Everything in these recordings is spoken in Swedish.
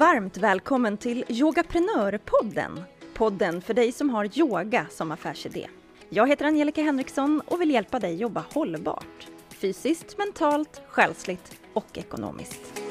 Varmt välkommen till Yogaprenörpodden. Podden för dig som har yoga som affärsidé. Jag heter Angelica Henriksson och vill hjälpa dig jobba hållbart. Fysiskt, mentalt, själsligt och ekonomiskt.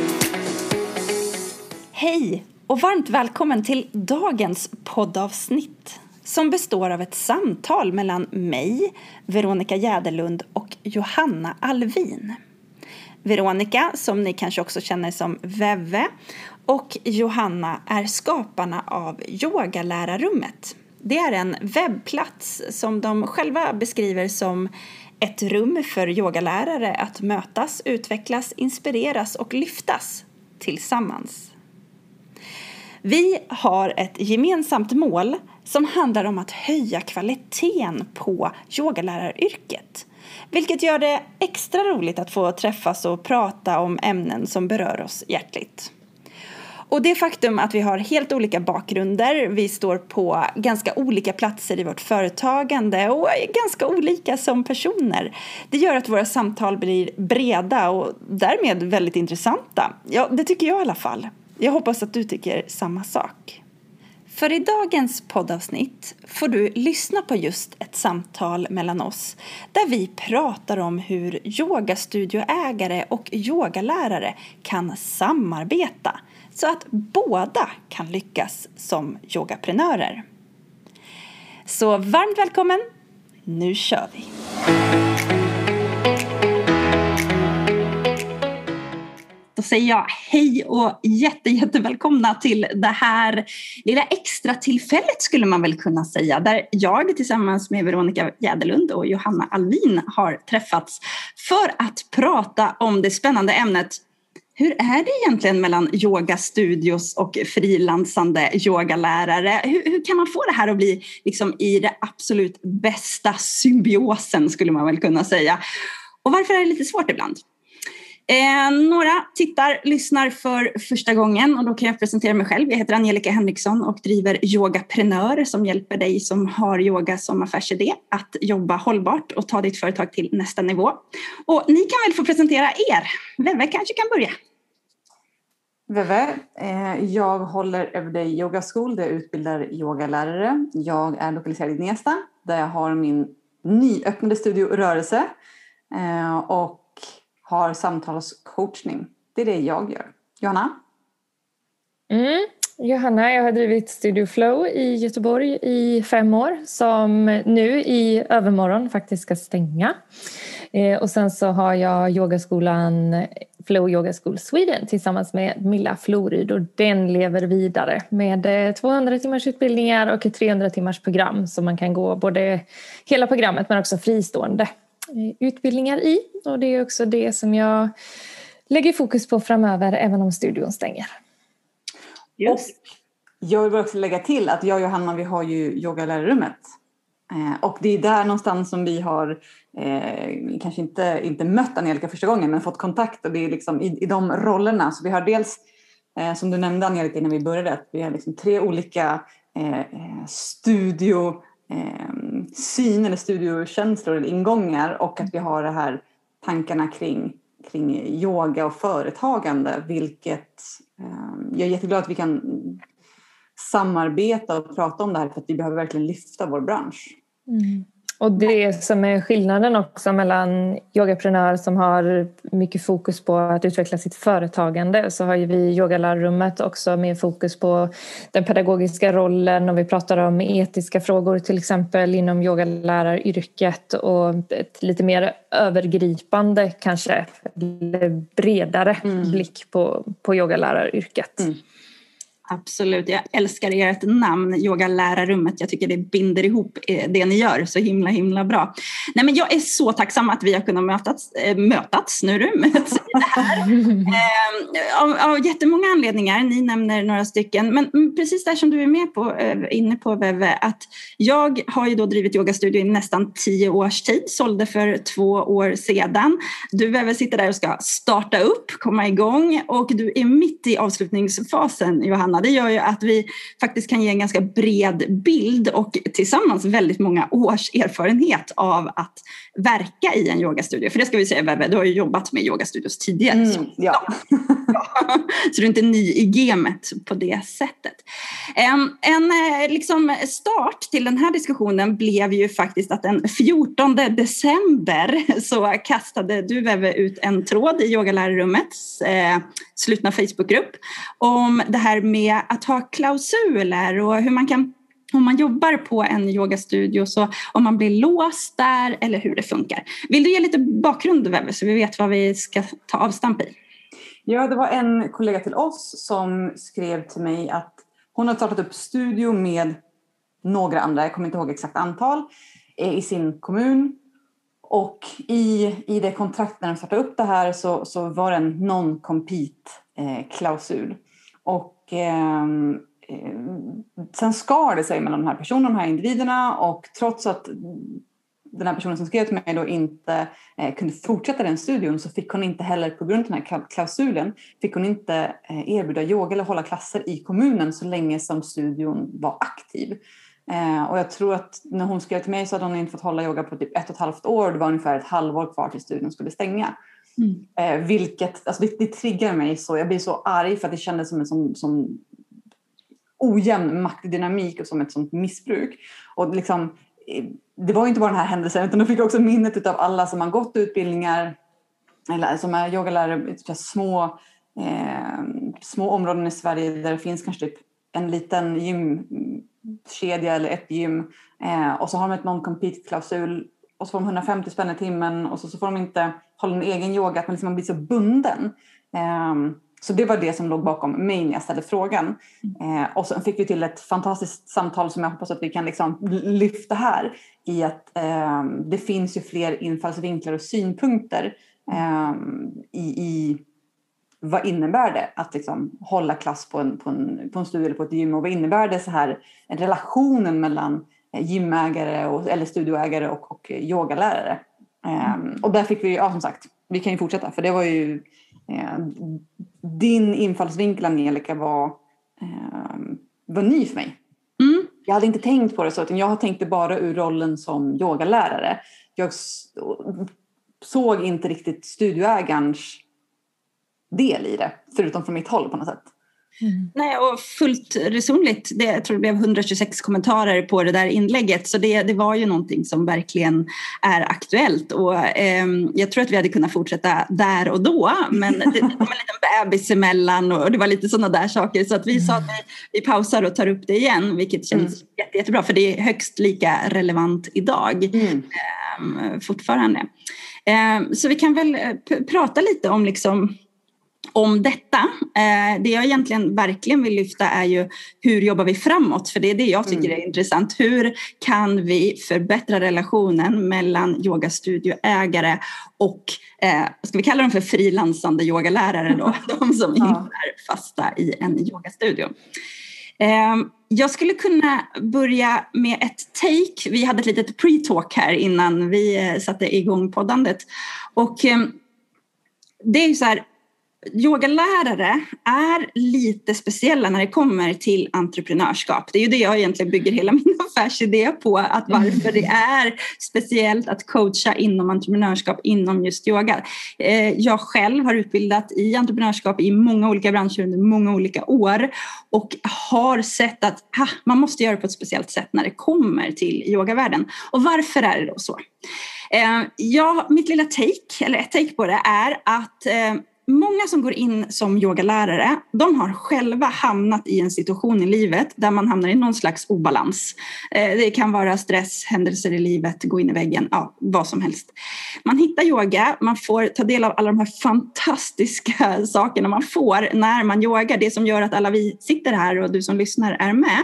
Hej och varmt välkommen till dagens poddavsnitt. Som består av ett samtal mellan mig, Veronica Jäderlund och Johanna Alvin. Veronica, som ni kanske också känner som Veve, och Johanna är skaparna av Yogalärarrummet. Det är en webbplats som de själva beskriver som ett rum för yogalärare att mötas, utvecklas, inspireras och lyftas tillsammans. Vi har ett gemensamt mål som handlar om att höja kvaliteten på yogaläraryrket. Vilket gör det extra roligt att få träffas och prata om ämnen som berör oss hjärtligt. Och det faktum att vi har helt olika bakgrunder, vi står på ganska olika platser i vårt företagande och är ganska olika som personer. Det gör att våra samtal blir breda och därmed väldigt intressanta. Ja, det tycker jag i alla fall. Jag hoppas att du tycker samma sak. För i dagens poddavsnitt får du lyssna på just ett samtal mellan oss där vi pratar om hur yogastudioägare och yogalärare kan samarbeta så att båda kan lyckas som yogaprenörer. Så varmt välkommen, nu kör vi! Då säger jag hej och jättevälkomna till det här lilla extra tillfället skulle man väl kunna säga. Där jag tillsammans med Veronica Jäderlund och Johanna Alvin har träffats för att prata om det spännande ämnet. Hur är det egentligen mellan yogastudios och frilansande yogalärare? Hur kan man få det här att bli liksom i det absolut bästa symbiosen skulle man väl kunna säga. Och varför är det lite svårt ibland? Några lyssnar för första gången och då kan jag presentera mig själv. Jag heter Angelica Henriksson och driver Yogaprenör som hjälper dig som har yoga som affärsidé att jobba hållbart och ta ditt företag till nästa nivå. Och ni kan väl få presentera er. Veve kanske kan börja. Veve, jag håller Everyday Yoga School där jag utbildar yogalärare. Jag är lokaliserad i Gnesta där jag har min nyöppnade studio Rörelse och har samtalscoachning. Det är det jag gör. Johanna? Johanna, jag har drivit Studio Flow i Göteborg i 5 år som nu i övermorgon faktiskt ska stänga. Och sen så har jag yogaskolan Flow Yoga School Sweden tillsammans med Milla Floryd och den lever vidare med 200 timmars utbildningar och ett 300 timmars program så man kan gå både hela programmet men också fristående utbildningar i. Och det är också det som jag lägger fokus på framöver även om studion stänger. Just. Och jag vill också lägga till att jag och Johanna vi har ju yogalärarrummet. Och det är där någonstans som vi har kanske inte mött Angelica första gången men fått kontakt och det är liksom i de rollerna. Så vi har dels som du nämnde Angelica innan vi började att vi har liksom 3 olika syn eller studiokänslor eller ingångar och att vi har det här tankarna kring yoga och företagande vilket jag är jätteglad att vi kan samarbeta och prata om det här för att vi behöver verkligen lyfta vår bransch. Och det som är skillnaden också mellan yogaprenör som har mycket fokus på att utveckla sitt företagande så har ju vi yogalärarrummet också med fokus på den pedagogiska rollen och vi pratar om etiska frågor till exempel inom yogaläraryrket och ett lite mer övergripande kanske bredare blick på yogaläraryrket. Absolut, jag älskar ert namn, Yogalärarrummet. Jag tycker det binder ihop det ni gör så himla bra. Nej, men jag är så tacksam att vi har kunnat mötas av jättemånga anledningar. Ni nämner några stycken. Men precis där som du är inne på Veve, att jag har ju då drivit yogastudio i nästan 10 års tid. Sålde för 2 år sedan. Du Veve sitter där och ska starta upp, komma igång och du är mitt i avslutningsfasen, Johanna. Johanna, det gör ju att vi faktiskt kan ge en ganska bred bild och tillsammans väldigt många års erfarenhet av att verka i en yogastudio. För det ska vi säga, Bebbe, du har ju jobbat med yogastudios tidigare. Ja. Så du är inte ny i gamet på det sättet. En liksom start till den här diskussionen blev ju faktiskt att den 14 december så kastade du, Bebbe, ut en tråd i yogalärarrummets slutna Facebookgrupp om det här med att ha klausuler och hur man kan, om man jobbar på en yogastudio, så om man blir låst där eller hur det funkar. Vill du ge lite bakgrund, Bebbe, så vi vet vad vi ska ta avstamp i? Ja, det var en kollega till oss som skrev till mig att hon har startat upp studio med några andra, jag kommer inte ihåg exakt antal, i sin kommun. Och i det kontraktet när de startade upp det här så var det en non-compete-klausul. Och sen skar det sig mellan de här personerna, de här individerna, och trots att den här personen som skrev till mig då inte kunde fortsätta den studion, så fick hon inte heller, på grund av den här klausulen, fick hon inte erbjuda yoga eller hålla klasser i kommunen så länge som studion var aktiv. Och jag tror att när hon skrev till mig så hade hon inte fått hålla yoga på typ 1,5 år. Det var ungefär ett halvår kvar till studion skulle stänga. Vilket, alltså det triggar mig så. Jag blir så arg för att det kändes som en som ojämn maktdynamik och som ett sånt missbruk. Och liksom, det var ju inte bara den här händelsen, utan då fick jag också minnet av alla som har gått utbildningar eller som är yogalärare i små områden i Sverige där det finns kanske typ en liten gymkedja eller ett gym, och så har de ett non-compete-klausul och så får de 150 spänn i timmen och så får de inte hålla en egen yoga, att man liksom blir så bunden. Så det var det som låg bakom mig när jag ställde frågan. Och så fick vi till ett fantastiskt samtal som jag hoppas att vi kan liksom lyfta här, i att det finns ju fler infallsvinklar och synpunkter i vad innebär det att liksom hålla klass på en studio eller på ett gym, och vad innebär det så här relationen mellan gymägare eller studioägare och yogalärare. Och där fick vi, ja, som sagt, vi kan ju fortsätta, för det var ju din infallsvinkel, Angelica, var ny för mig. Jag hade inte tänkt på det så, utan jag tänkte bara ur rollen som yogalärare. Jag såg inte riktigt studioägarens del i det, förutom från mitt håll på något sätt. Nej, och fullt resonligt. Jag tror det blev 126 kommentarer på det där inlägget, så det var ju någonting som verkligen är aktuellt, och jag tror att vi hade kunnat fortsätta där och då, men det kom en liten bebis emellan och det var lite sådana där saker, så att vi sa att vi pausar och tar upp det igen, vilket känns jättebra, för det är högst lika relevant idag fortfarande. Så vi kan väl prata lite om detta. Det jag egentligen verkligen vill lyfta är ju hur jobbar vi framåt, för det är det jag tycker är intressant. Hur kan vi förbättra relationen mellan yogastudioägare och ska vi kalla dem för frilansande yogalärare då, de som inte är fasta i en yogastudio. Jag skulle kunna börja med ett take. Vi hade ett litet pre-talk här innan vi satte igång poddandet, och det är ju så här, yogalärare är lite speciella när det kommer till entreprenörskap. Det är ju det jag egentligen bygger hela min affärsidé på, att varför det är speciellt att coacha inom entreprenörskap inom just yoga. Jag själv har utbildat i entreprenörskap i många olika branscher under många olika år, och har sett att man måste göra det på ett speciellt sätt när det kommer till yogavärlden. Och varför är det då så? Mitt lilla take, eller ett take på det, är att många som går in som yogalärare, de har själva hamnat i en situation i livet där man hamnar i någon slags obalans. Det kan vara stress, händelser i livet, gå in i väggen, vad som helst. Man hittar yoga, man får ta del av alla de här fantastiska sakerna man får när man yogar. Det som gör att alla vi sitter här och du som lyssnar är med.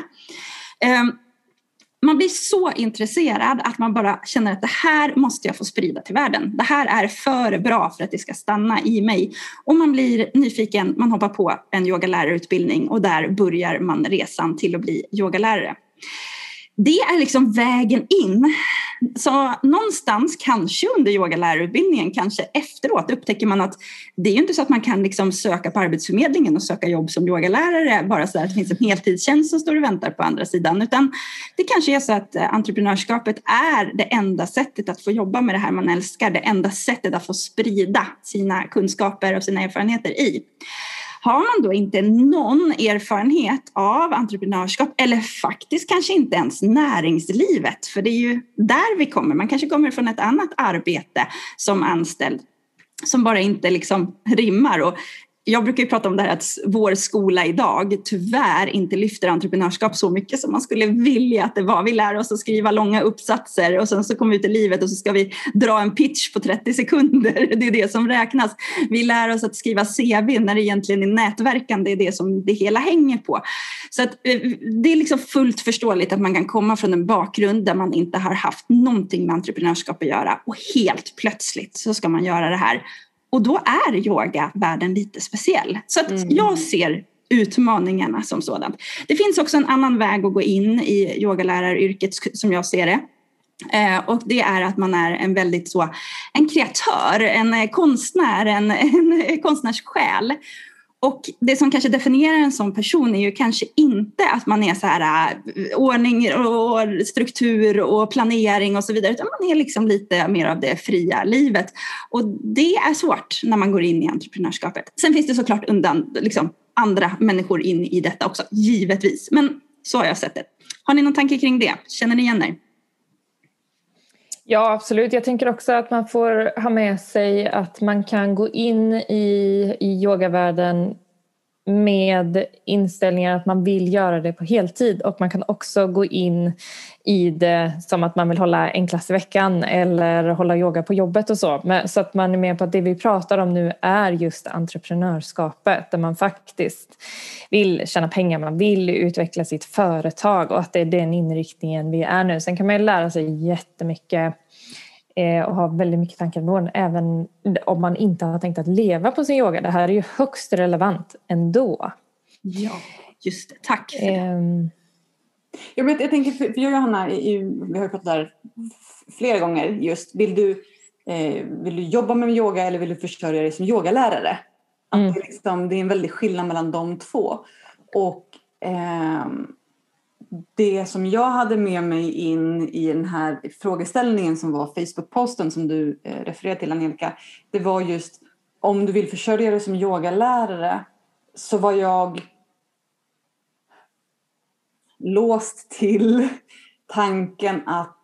Man blir så intresserad att man bara känner att det här måste jag få sprida till världen. Det här är för bra för att det ska stanna i mig. Och man blir nyfiken, man hoppar på en yogalärarutbildning och där börjar man resan till att bli yogalärare. det är liksom vägen in. Så någonstans kanske under yogalärarutbildningen, kanske efteråt upptäcker man att det är ju inte så att man kan liksom söka på Arbetsförmedlingen och söka jobb som yogalärare bara så att det finns en heltidstjänst som står och väntar på andra sidan, utan det kanske är så att entreprenörskapet är det enda sättet att få jobba med det här man älskar, det enda sättet att få sprida sina kunskaper och sina erfarenheter i. Har man då inte någon erfarenhet av entreprenörskap eller faktiskt kanske inte ens näringslivet, för det är ju där vi kommer, man kanske kommer från ett annat arbete som anställd som bara inte liksom rimmar. Och jag brukar ju prata om det här att vår skola idag tyvärr inte lyfter entreprenörskap så mycket som man skulle vilja att det var. Vi lär oss att skriva långa uppsatser och sen så kommer vi ut i livet och så ska vi dra en pitch på 30 sekunder. Det är det som räknas. Vi lär oss att skriva CV när det egentligen är nätverkande, det är det som det hela hänger på. Så att det är liksom fullt förståeligt att man kan komma från en bakgrund där man inte har haft någonting med entreprenörskap att göra och helt plötsligt så ska man göra det här. Och då är yogavärlden lite speciell. Så att jag ser utmaningarna som sådant. Det finns också en annan väg att gå in i yogaläraryrket som jag ser det. Och det är att man är en väldigt så, en kreatör, en konstnär, en konstnärssjäl. Och det som kanske definierar en sån person är ju kanske inte att man är så här ordning och struktur och planering och så vidare, utan man är liksom lite mer av det fria livet. Och det är svårt när man går in i entreprenörskapet. Sen finns det såklart liksom andra människor in i detta också, givetvis. Men så har jag sett det. Har ni någon tanke kring det? Känner ni igen er? Ja, absolut. Jag tänker också att man får ha med sig att man kan gå in i yogavärlden med inställningar att man vill göra det på heltid. Och man kan också gå in i det som att man vill hålla en klass i veckan eller hålla yoga på jobbet och så. Så att man är med på att det vi pratar om nu är just entreprenörskapet. Där man faktiskt vill tjäna pengar, man vill utveckla sitt företag och att det är den inriktningen vi är nu. Sen kan man lära sig jättemycket och ha väldigt mycket tankar på även om man inte har tänkt att leva på sin yoga. Det här är ju högst relevant ändå. Ja, just det. Tack för det. Jag tänker, för jag och Johanna, vi har ju pratat där flera gånger just, vill du jobba med yoga eller vill du försörja dig som yogalärare? Att det är en väldig skillnad mellan de två. Och det som jag hade med mig in i den här frågeställningen som var Facebook-posten som du refererade till, Angelica, det var just om du vill försörja dig som yogalärare, så var jag låst till tanken att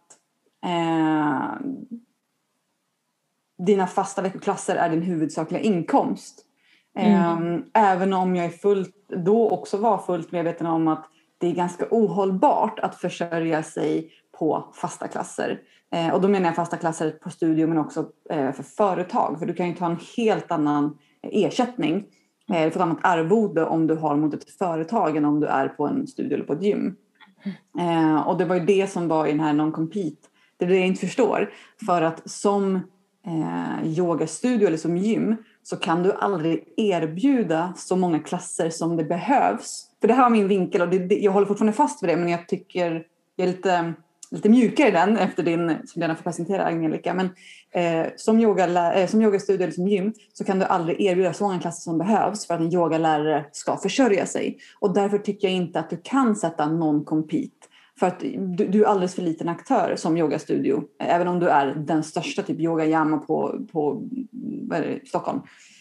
dina fasta veckoklasser är din huvudsakliga inkomst. Även om jag då också var fullt medveten om att det är ganska ohållbart att försörja sig på fasta klasser. Och då menar jag fasta klasser på studio men också för företag. För du kan ju ta en helt annan ersättning. För ett annat arvode om du har mot ett företag än om du är på en studio eller på ett gym. Och det var ju det som var i den här non-compete. Det är det jag inte förstår. För att som yogastudio eller som gym så kan du aldrig erbjuda så många klasser som det behövs. För det här var min vinkel och jag håller fortfarande fast vid det, men jag tycker jag är lite mjukare i den efter som den har fått presentera, Angelica. Men som yogastudio eller som gym så kan du aldrig erbjuda så många klasser som behövs för att en yogalärare ska försörja sig. Och därför tycker jag inte att du kan sätta non-compete. För att du är alldeles för liten aktör som yogastudio. Även om du är den största typ yoga jamma på Stockholm.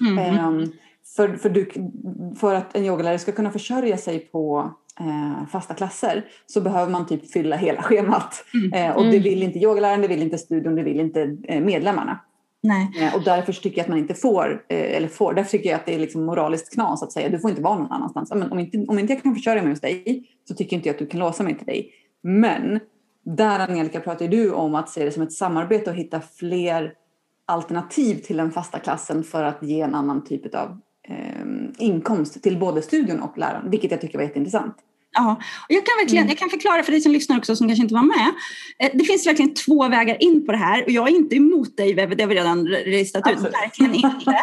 För att en yogalärare ska kunna försörja sig på fasta klasser så behöver man typ fylla hela schemat. Och det vill inte yogaläraren, det vill inte studion, det vill inte medlemmarna. Nej. Och därför tycker jag att man inte därför tycker jag att det är liksom moraliskt knas att säga du får inte vara någon annanstans. Men om inte jag kan försörja mig hos dig så tycker inte jag att du kan låsa mig till dig. Men där, Angelica, pratar du om att se det som ett samarbete och hitta fler alternativ till den fasta klassen för att ge en annan typ av inkomst till både studion och läraren, vilket jag tycker var jätteintressant. Ja, och jag kan förklara för dig som lyssnar också som kanske inte var med. Det finns verkligen 2 vägar in på det här och jag är inte emot dig, det har vi redan registrat ut. Verkligen inte.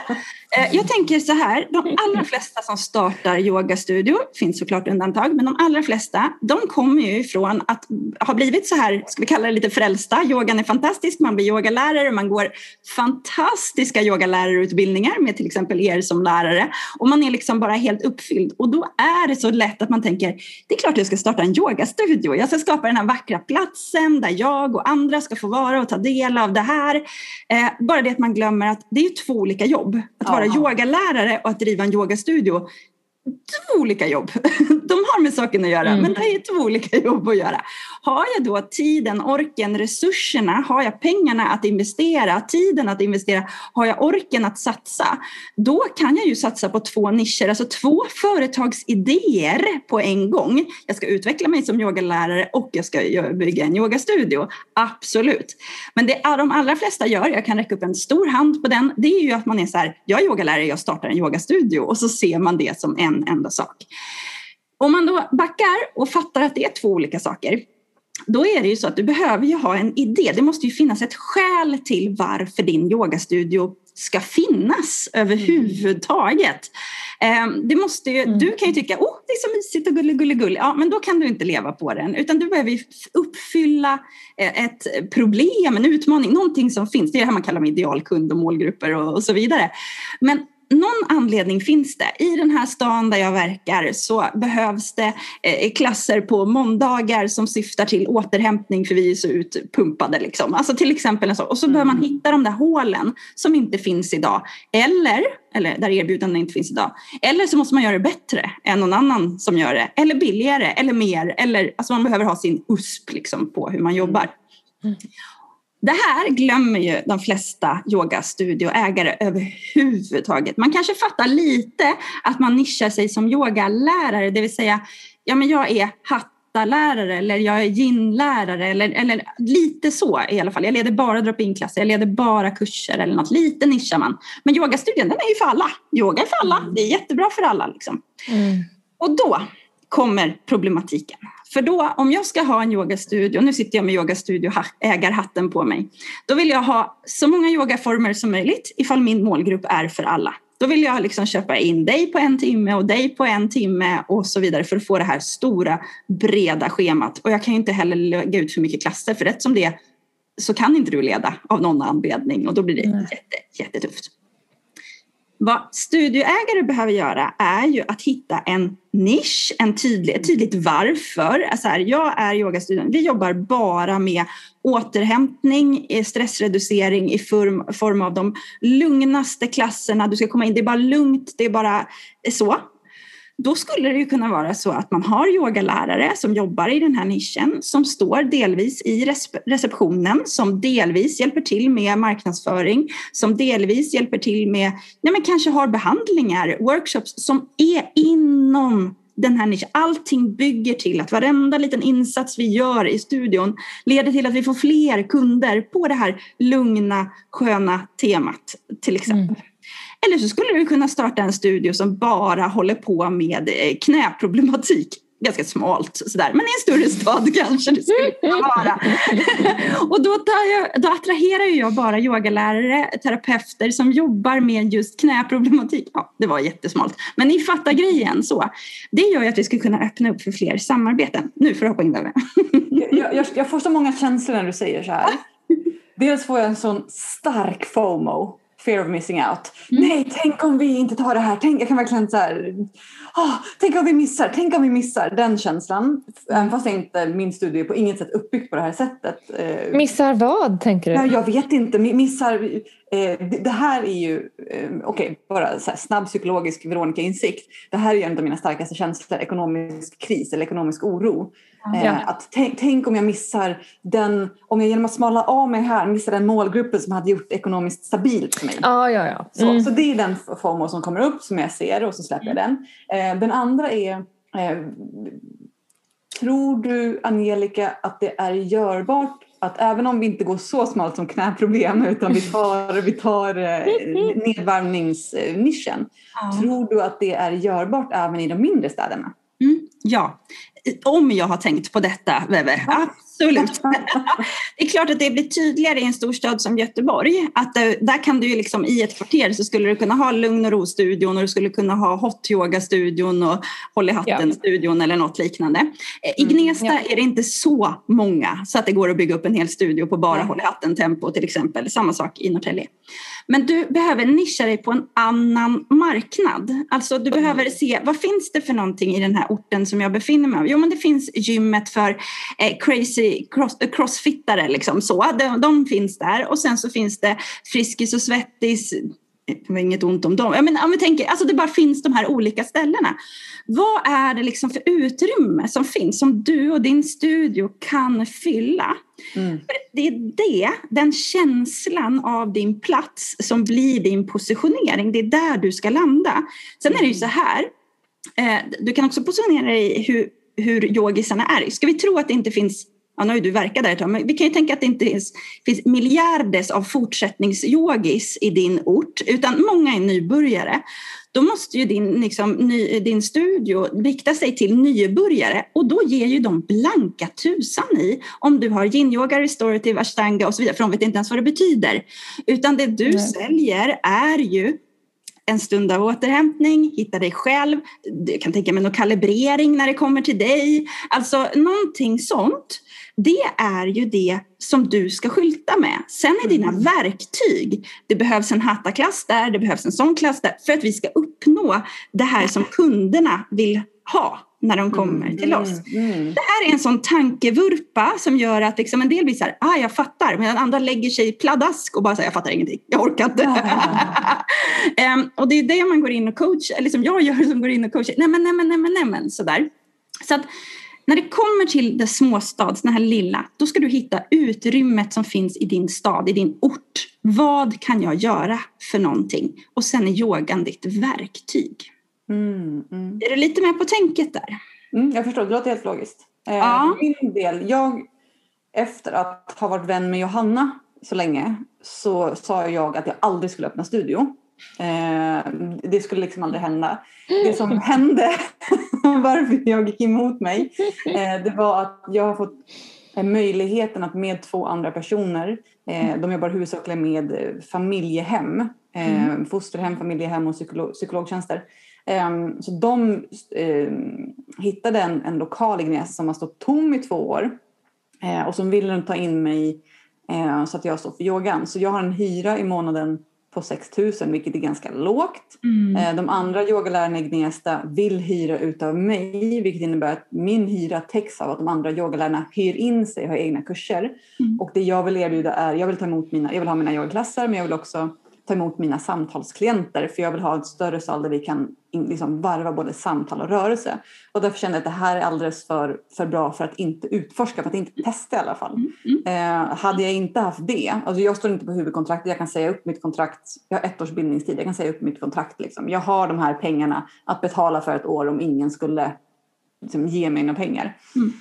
Jag tänker så här, de allra flesta som startar yogastudio, finns såklart undantag, men de allra flesta, de kommer ju ifrån att ha blivit så här, ska vi kalla det lite frälsta. Yogan är fantastisk, man blir yogalärare, man går fantastiska yogalärarutbildningar med till exempel er som lärare. Och man är liksom bara helt uppfylld. Och då är det så lätt att man tänker, det är klart jag ska starta en yogastudio. Jag ska skapa den här vackra platsen där jag och andra ska få vara och ta del av det här. Bara det att man glömmer att det är 2 olika jobb. Att vara yogalärare och att driva en yogastudio. 2 olika jobb. De har med saken att göra, men det är 2 olika jobb att göra. Har jag då tiden, orken, resurserna, har jag pengarna att investera, tiden att investera, har jag orken att satsa, då kan jag ju satsa på 2 nischer, alltså 2 företagsidéer på en gång. Jag ska utveckla mig som yogalärare och jag ska bygga en yogastudio. Absolut. Men det de allra flesta gör, jag kan räcka upp en stor hand på den, det är ju att man är så här, jag är yogalärare, jag startar en yogastudio, och så ser man det som en enda sak. Om man då backar och fattar att det är 2 olika saker, då är det ju så att du behöver ju ha en idé. Det måste ju finnas ett skäl till varför din yogastudio ska finnas överhuvudtaget. Det måste ju, du kan ju tycka, det är så mysigt och gull. Ja, men då kan du inte leva på den. Utan du behöver uppfylla ett problem, en utmaning, någonting som finns. Det är det här man kallar med idealkund och målgrupper och så vidare. Men någon anledning finns det. I den här stan där jag verkar så behövs det klasser på måndagar som syftar till återhämtning, för vi är så utpumpade liksom. Alltså till exempel så. Och så behöver man hitta de där hålen som inte finns idag. Eller där erbjudanden inte finns idag. Eller så måste man göra det bättre än någon annan som gör det. Eller billigare, eller mer. Eller, alltså man behöver ha sin USP liksom på hur man jobbar. Det här glömmer ju de flesta yogastudioägare överhuvudtaget. Man kanske fattar lite att man nischar sig som yogalärare, det vill säga, ja men jag är hattalärare eller jag är yin-lärare eller lite så i alla fall. Jag leder bara drop-in-klasser, jag leder bara kurser eller något, lite nischar man. Men yogastudion, den är ju för alla. Yoga är för alla, det är jättebra för alla liksom. Och då kommer problematiken. För då, om jag ska ha en yogastudio, nu sitter jag med yogastudio-ägarhatten på mig, då vill jag ha så många yogaformer som möjligt ifall min målgrupp är för alla. Då vill jag liksom köpa in dig på 1 timme och dig på 1 timme och så vidare för att få det här stora, breda schemat. Och jag kan ju inte heller lägga ut för mycket klasser, för rätt som det så kan inte du leda av någon anledning, och då blir det jättetufft. Vad studioägare behöver göra är ju att hitta en nisch, ett tydligt varför. Alltså här, jag är yogastudion. Vi jobbar bara med återhämtning, stressreducering i form av de lugnaste klasserna. Du ska komma in, det är bara lugnt, det är bara så. Då skulle det ju kunna vara så att man har yogalärare som jobbar i den här nischen, som står delvis i receptionen, som delvis hjälper till med marknadsföring, som delvis hjälper till med, men kanske har behandlingar, workshops som är inom den här nischen. Allting bygger till att varenda liten insats vi gör i studion leder till att vi får fler kunder på det här lugna, sköna temat till exempel. Eller så skulle du kunna starta en studio som bara håller på med knäproblematik. Ganska smalt sådär. Men i en större stad kanske det skulle kunna vara. Och då attraherar jag bara yogalärare, terapeuter som jobbar med just knäproblematik. Ja, det var jättesmalt. Men ni fattar grejen så. Det gör ju att vi ska kunna öppna upp för fler samarbeten. Nu får jag hoppa in där. Jag får så många känslor när du säger så här. Dels får jag en sån stark FOMO. Fear of missing out. Nej, tänk om vi inte tar det här. Jag kan verkligen så här, tänk om vi missar den känslan. Även fast min studie är på inget sätt uppbyggt på det här sättet. Missar vad, tänker du? Ja, jag vet inte. Missar, det här är ju, bara så här, snabb psykologisk Veronica-insikt. Det här är ju en av mina starkaste känslor, ekonomisk kris eller ekonomisk oro. Att tänk om jag missar om jag genom att smala av mig här missar den målgruppen som hade gjort ekonomiskt stabilt för mig. Så det är den FOMO som kommer upp som jag ser, och så släpper jag den. Den andra är, tror du, Angelica, att det är görbart att även om vi inte går så smalt som knäproblem utan vi tar nedvarvningsnischen, tror du att det är görbart även i de mindre städerna? Ja, om jag har tänkt på detta, Veve. Absolut. Det är klart att det blir tydligare i en storstad som Göteborg. Att där kan du ju liksom, i ett kvarter så skulle du kunna ha Lugn och ro-studion och du skulle kunna ha hot yoga-studion och Håll i hatten-studion eller något liknande. I Gnesta är det inte så många så att det går att bygga upp en hel studio på bara Håll i hatten-tempo till exempel. Samma sak i Norrtälje. Men du behöver nischa dig på en annan marknad. Alltså du behöver se, vad finns det för någonting i den här orten som jag befinner mig av? Jo, men det finns gymmet för crazy crossfittare liksom så. De finns där. Och sen så finns det Friskis och Svettis. Det var inget ont om dem. Men om vi tänker, alltså det bara finns de här olika ställena. Vad är det liksom för utrymme som finns som du och din studio kan fylla? För det är den känslan av din plats som blir din positionering. Det är där du ska landa. Sen är det ju så här. Du kan också positionera dig hur yogisarna är. Ska vi tro att det inte finns... Ja, nu har ju du verkat där ett tag, men vi kan ju tänka att det inte finns miljarders av fortsättningsyogis i din ort, utan många är nybörjare. Då måste ju din studio rikta sig till nybörjare och då ger ju de blanka tusan i om du har yin-yoga, restorative, ashtanga och så vidare, för de vet inte ens vad det betyder. Utan det du säljer är ju en stund av återhämtning, hitta dig själv. Du kan tänka mig någon kalibrering när det kommer till dig. Alltså någonting sånt. Det är ju det som du ska skylta med. Sen är dina verktyg. Det behövs en hattaklass där, det behövs en sån klass där. För att vi ska uppnå det här som kunderna vill ha när de kommer till oss. Det här är en sån tankevurpa som gör att liksom en del blir så här, jag fattar. Men andra lägger sig pladask och bara säger, jag fattar ingenting. Jag orkar inte. Och det är det man går in och coachar, eller som jag gör som går in och coachar. Nej, sådär. Så att när det kommer till det småstad, den här lilla, då ska du hitta utrymmet som finns i din stad, i din ort. Vad kan jag göra för någonting? Och sen är yogan ditt verktyg. Är du lite mer på tänket där? Jag förstår, det låter helt logiskt. Min del, efter att ha varit vän med Johanna så länge så sa jag att jag aldrig skulle öppna studio. Det skulle liksom aldrig hända. Det som hände, varför jag gick emot mig, det var att jag har fått möjligheten att med 2 andra personer, de jobbar huvudsakligen med familjehem, fosterhem, familjehem och psykologtjänster. Så de hittade en lokal i Gnesta som har stått tom i 2 år och som ville ta in mig så att jag står för yogan. Så jag har en hyra i månaden på 6 000, vilket är ganska lågt. De andra yogalärarna i Gnesta vill hyra utav mig, vilket innebär att min hyra täcks av att de andra yogalärarna hyr in sig och har egna kurser. Och det jag vill erbjuda är, jag vill ha mina yogaklasser, men jag vill också ta emot mina samtalsklienter, för jag vill ha ett större sal där vi kan liksom varva både samtal och rörelse. Och därför kände jag att det här är alldeles för bra för att inte utforska, för att inte testa i alla fall. Hade jag inte haft det, alltså jag står inte på huvudkontrakt, jag kan säga upp mitt kontrakt, jag har 1 års bildningstid, jag kan säga upp mitt kontrakt liksom. Jag har de här pengarna att betala för ett år om ingen skulle liksom ge mig några pengar.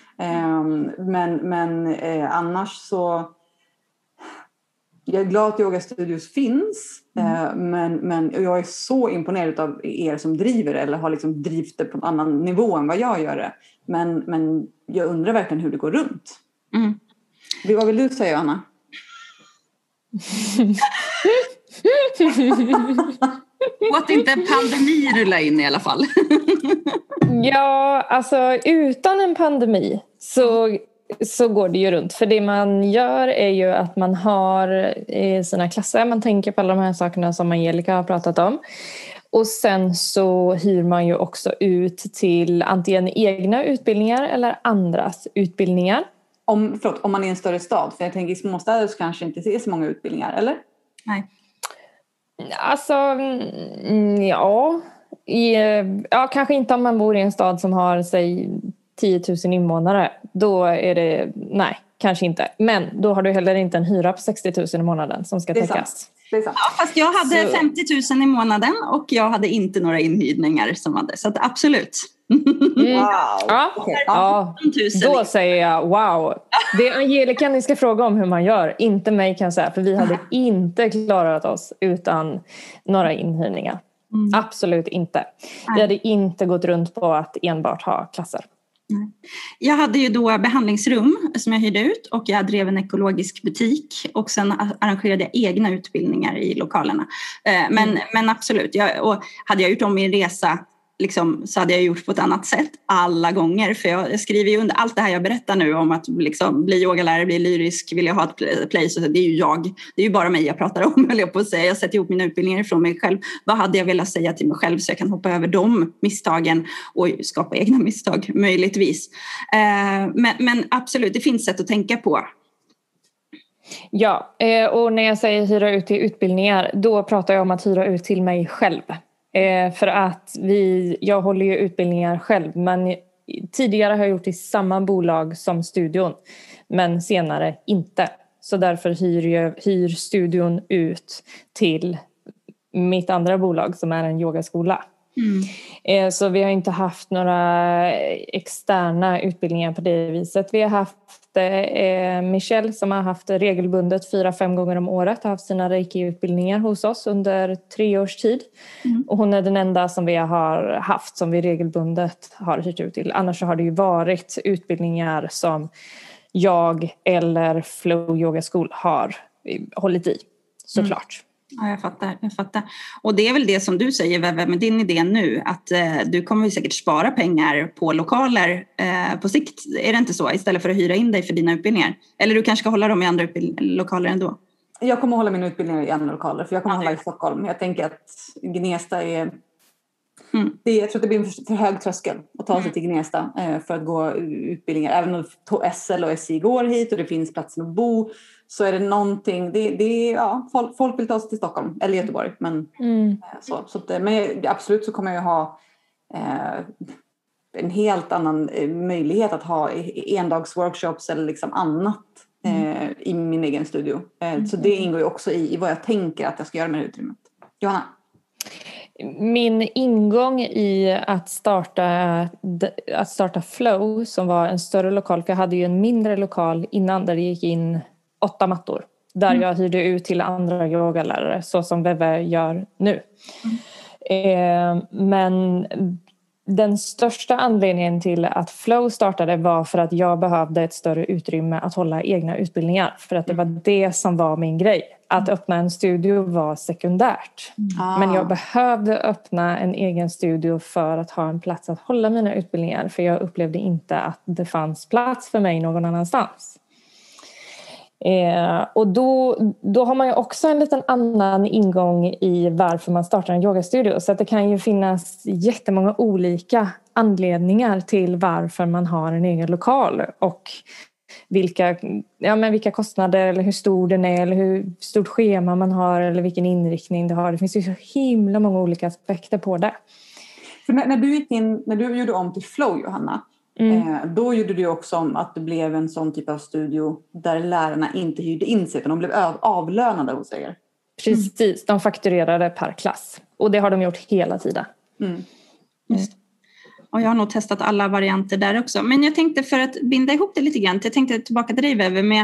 Men annars så jag är glad att yogastudios finns, men jag är så imponerad av er som driver det, eller har liksom drivit det på en annan nivå än vad jag gör det. Men jag undrar verkligen hur det går runt. Vad vill du säga, Anna? Låt inte en pandemi rulla in i alla fall. Ja, alltså utan en pandemi så går det ju runt. För det man gör är ju att man har sina klasser. Man tänker på alla de här sakerna som Angelica har pratat om. Och sen så hyr man ju också ut till antingen egna utbildningar eller andras utbildningar. Om man är i en större stad. För jag tänker i småstäder så kanske inte ser så många utbildningar, eller? Nej. Alltså, ja, kanske inte om man bor i en stad som har, säg, 10 000 invånare. Då är det, nej, kanske inte. Men då har du heller inte en hyra på 60 000 i månaden som ska täckas. Det är sant. Ja, fast jag hade 50 000 i månaden och jag hade inte några inhyrningar som hade. Så att absolut. Wow. Ja, Okay. ja, då säger jag wow. Det är Angelica ni ska fråga om hur man gör. Inte mig kan jag säga. För vi hade inte klarat oss utan några inhyrningar. Absolut inte. Vi hade inte gått runt på att enbart ha klasser. Jag hade ju då behandlingsrum som jag hyrde ut och jag drev en ekologisk butik och sen arrangerade jag egna utbildningar i lokalerna. Men absolut, och hade jag gjort om min resa liksom, så hade jag gjort på ett annat sätt alla gånger. För jag skriver ju under allt det här jag berättar nu om att liksom, bli yogalärare, bli lyrisk, vill jag ha ett place. Det är ju jag. Det är ju bara mig jag pratar om, höll jag på att säga. Jag sätter ihop mina utbildningar ifrån mig själv. Vad hade jag velat säga till mig själv så jag kan hoppa över de misstagen och skapa egna misstag, möjligtvis. Men absolut, det finns sätt att tänka på. Ja, och när jag säger hyra ut till utbildningar, då pratar jag om att hyra ut till mig själv. För att jag håller ju utbildningar själv, men tidigare har jag gjort i samma bolag som studion, men senare inte. Så därför hyr studion ut till mitt andra bolag som är en yogaskola. Så vi har inte haft några externa utbildningar på det viset. Vi har haft Michelle som har haft regelbundet 4-5 gånger om året har haft sina reiki-utbildningar hos oss under 3 års tid. Och hon är den enda som vi har haft som vi regelbundet har hyrt ut till. Annars så har det ju varit utbildningar som jag eller Flow Yoga School har hållit i, såklart. Ja, jag fattar. Och det är väl det som du säger, Veve, med din idé nu, att du kommer ju säkert spara pengar på lokaler på sikt. Är det inte så? Istället för att hyra in dig för dina utbildningar. Eller du kanske ska hålla dem i andra lokaler ändå? Jag kommer hålla mina utbildningar i andra lokaler, för jag kommer hålla i Stockholm. Jag tänker att Gnesta är... Jag tror att det blir en för hög tröskel att ta sig till Gnesta för att gå utbildningar. Även om SL och SJ går hit och det finns platser att bo, så är det någonting, folk vill ta sig till Stockholm eller Göteborg. Men, men absolut så kommer jag ha en helt annan möjlighet att ha endagsworkshops eller liksom annat i min egen studio. Så det ingår ju också i vad jag tänker att jag ska göra med utrymmet. Johanna? Min ingång i att starta Flow, som var en större lokal, för jag hade ju en mindre lokal innan där det gick in 8 mattor. Där jag hyrde ut till andra yogalärare, så som Veve gör nu. Men den största anledningen till att Flow startade var för att jag behövde ett större utrymme att hålla egna utbildningar. För att det var det som var min grej. Att öppna en studio var sekundärt. Men jag behövde öppna en egen studio för att ha en plats att hålla mina utbildningar. För jag upplevde inte att det fanns plats för mig någon annanstans. Och då har man ju också en liten annan ingång i varför man startar en yogastudio. Så att det kan ju finnas jättemånga olika anledningar till varför man har en egen lokal. Och vilka kostnader eller hur stor den är eller hur stort schema man har eller vilken inriktning det har. Det finns ju så himla många olika aspekter på det. För när du gjorde om till Flow, Johanna, då gjorde du också om att det blev en sån typ av studio där lärarna inte hyrde in sig, utan de blev avlönade hos er. Precis, de fakturerade per klass. Och det har de gjort hela tiden. Just. Och jag har nog testat alla varianter där också. Men jag tänkte, för att binda ihop det lite grann, jag tänkte tillbaka till dig, Veve, med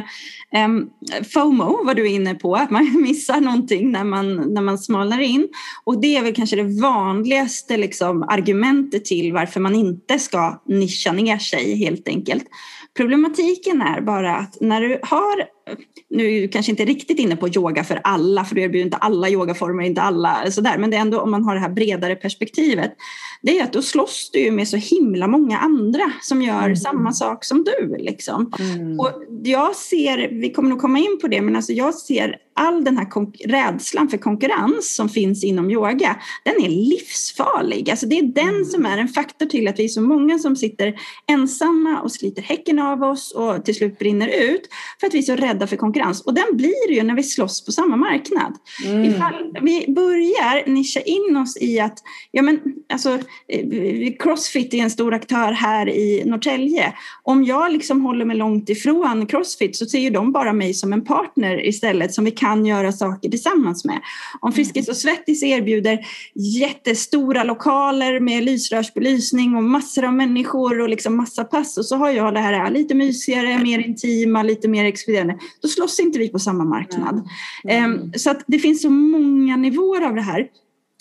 FOMO, vad du är inne på, att man missar någonting när man smalnar in. Och det är väl kanske det vanligaste liksom, argumentet till varför man inte ska nischa ner sig, helt enkelt. Problematiken är bara att när du har, nu är du kanske inte riktigt inne på yoga för alla, för du erbjuder inte alla yogaformer, inte alla sådär, men det är ändå, om man har det här bredare perspektivet, det är att då slåss du ju med så himla många andra som gör samma sak som du liksom. Och jag ser, vi kommer nog komma in på det, men alltså jag ser all den här rädslan för konkurrens som finns inom yoga, den är livsfarlig. Alltså det är den som är en faktor till att vi är så många som sitter ensamma och sliter häcken av oss och till slut brinner ut, för att vi är så rädda för konkurrens. Och den blir ju när vi slåss på samma marknad. Ifall vi börjar nischa in oss i att, ja men alltså CrossFit är en stor aktör här i Norrtälje. Om jag liksom håller mig långt ifrån CrossFit, så ser ju de bara mig som en partner istället, som vi kan göra saker tillsammans med. Om Friskis och Svettis erbjuder jättestora lokaler med lysrörsbelysning och massor av människor och liksom massa pass, och så har jag det här lite mysigare, mer intima, lite mer exkluderande, då slåss inte vi på samma marknad. Så att det finns så många nivåer av det här.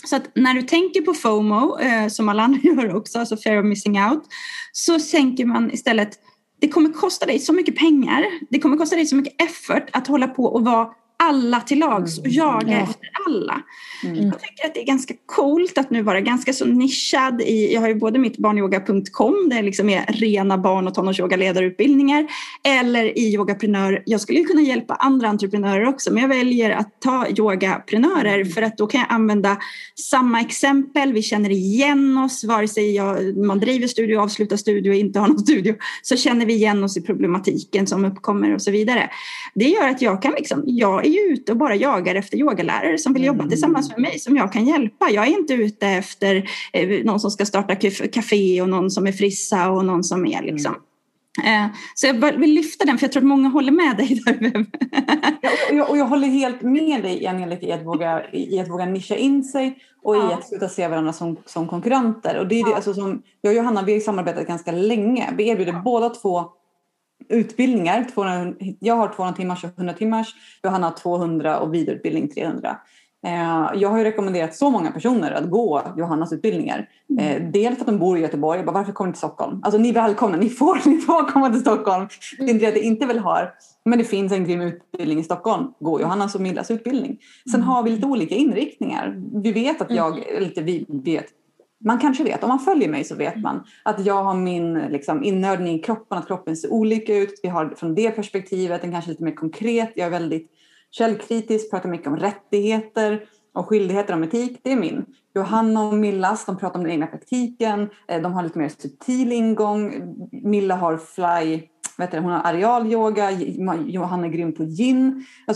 Så att när du tänker på FOMO, som alla andra gör också, alltså fear of missing out, så tänker man istället, det kommer kosta dig så mycket pengar, det kommer kosta dig så mycket effort att hålla på och vara alla till lags och jaga efter alla. Jag tycker att det är ganska coolt att nu vara ganska så nischad jag har ju både mitt barnyoga.com där det liksom är rena barn- och tonårsyoga-ledarutbildningar, eller i Yogaprenör. Jag skulle ju kunna hjälpa andra entreprenörer också, men jag väljer att ta yogaprenörer för att då kan jag använda samma exempel. Vi känner igen oss, vare sig man driver studio, avslutar studio, inte har någon studio, så känner vi igen oss i problematiken som uppkommer och så vidare. Det gör att jag är ju ute och bara jagar efter yogalärare som vill jobba tillsammans med mig, som jag kan hjälpa. Jag är inte ute efter någon som ska starta café och någon som är frissa och någon som är liksom. Så jag vill lyfta den, för jag tror att många håller med dig där. Och jag håller helt med dig, Angelica, i att våga nischa in sig och i att sluta se varandra som konkurrenter. Och det är det, alltså, som jag och Johanna, vi har samarbetat ganska länge. Vi erbjuder båda 2 utbildningar. Jag har 200 timmars och 100 timmars. Johanna har 200 och vidareutbildning 300. Jag har ju rekommenderat så många personer att gå Johannas utbildningar. Dels för att de bor i Göteborg. Jag bara, varför kommer ni till Stockholm? Alltså ni är välkomna, ni får komma till Stockholm. Det är inte det att det inte vill ha. Men det finns en grym utbildning i Stockholm. Gå Johannas och Millas utbildning. Sen har vi lite olika inriktningar. Vi vet att vi vet. Man kanske vet, om man följer mig så vet man att jag har min liksom, innördning i kroppen, att kroppen ser olika ut. Vi har från det perspektivet den kanske lite mer konkret. Jag är väldigt källkritisk, pratar mycket om rättigheter och skyldigheter om etik. Det är min. Johanna och Millas, de pratar om den egna praktiken. De har lite mer subtil ingång. Milla har hon har arealyoga. Johanna är grym på yin. Alltså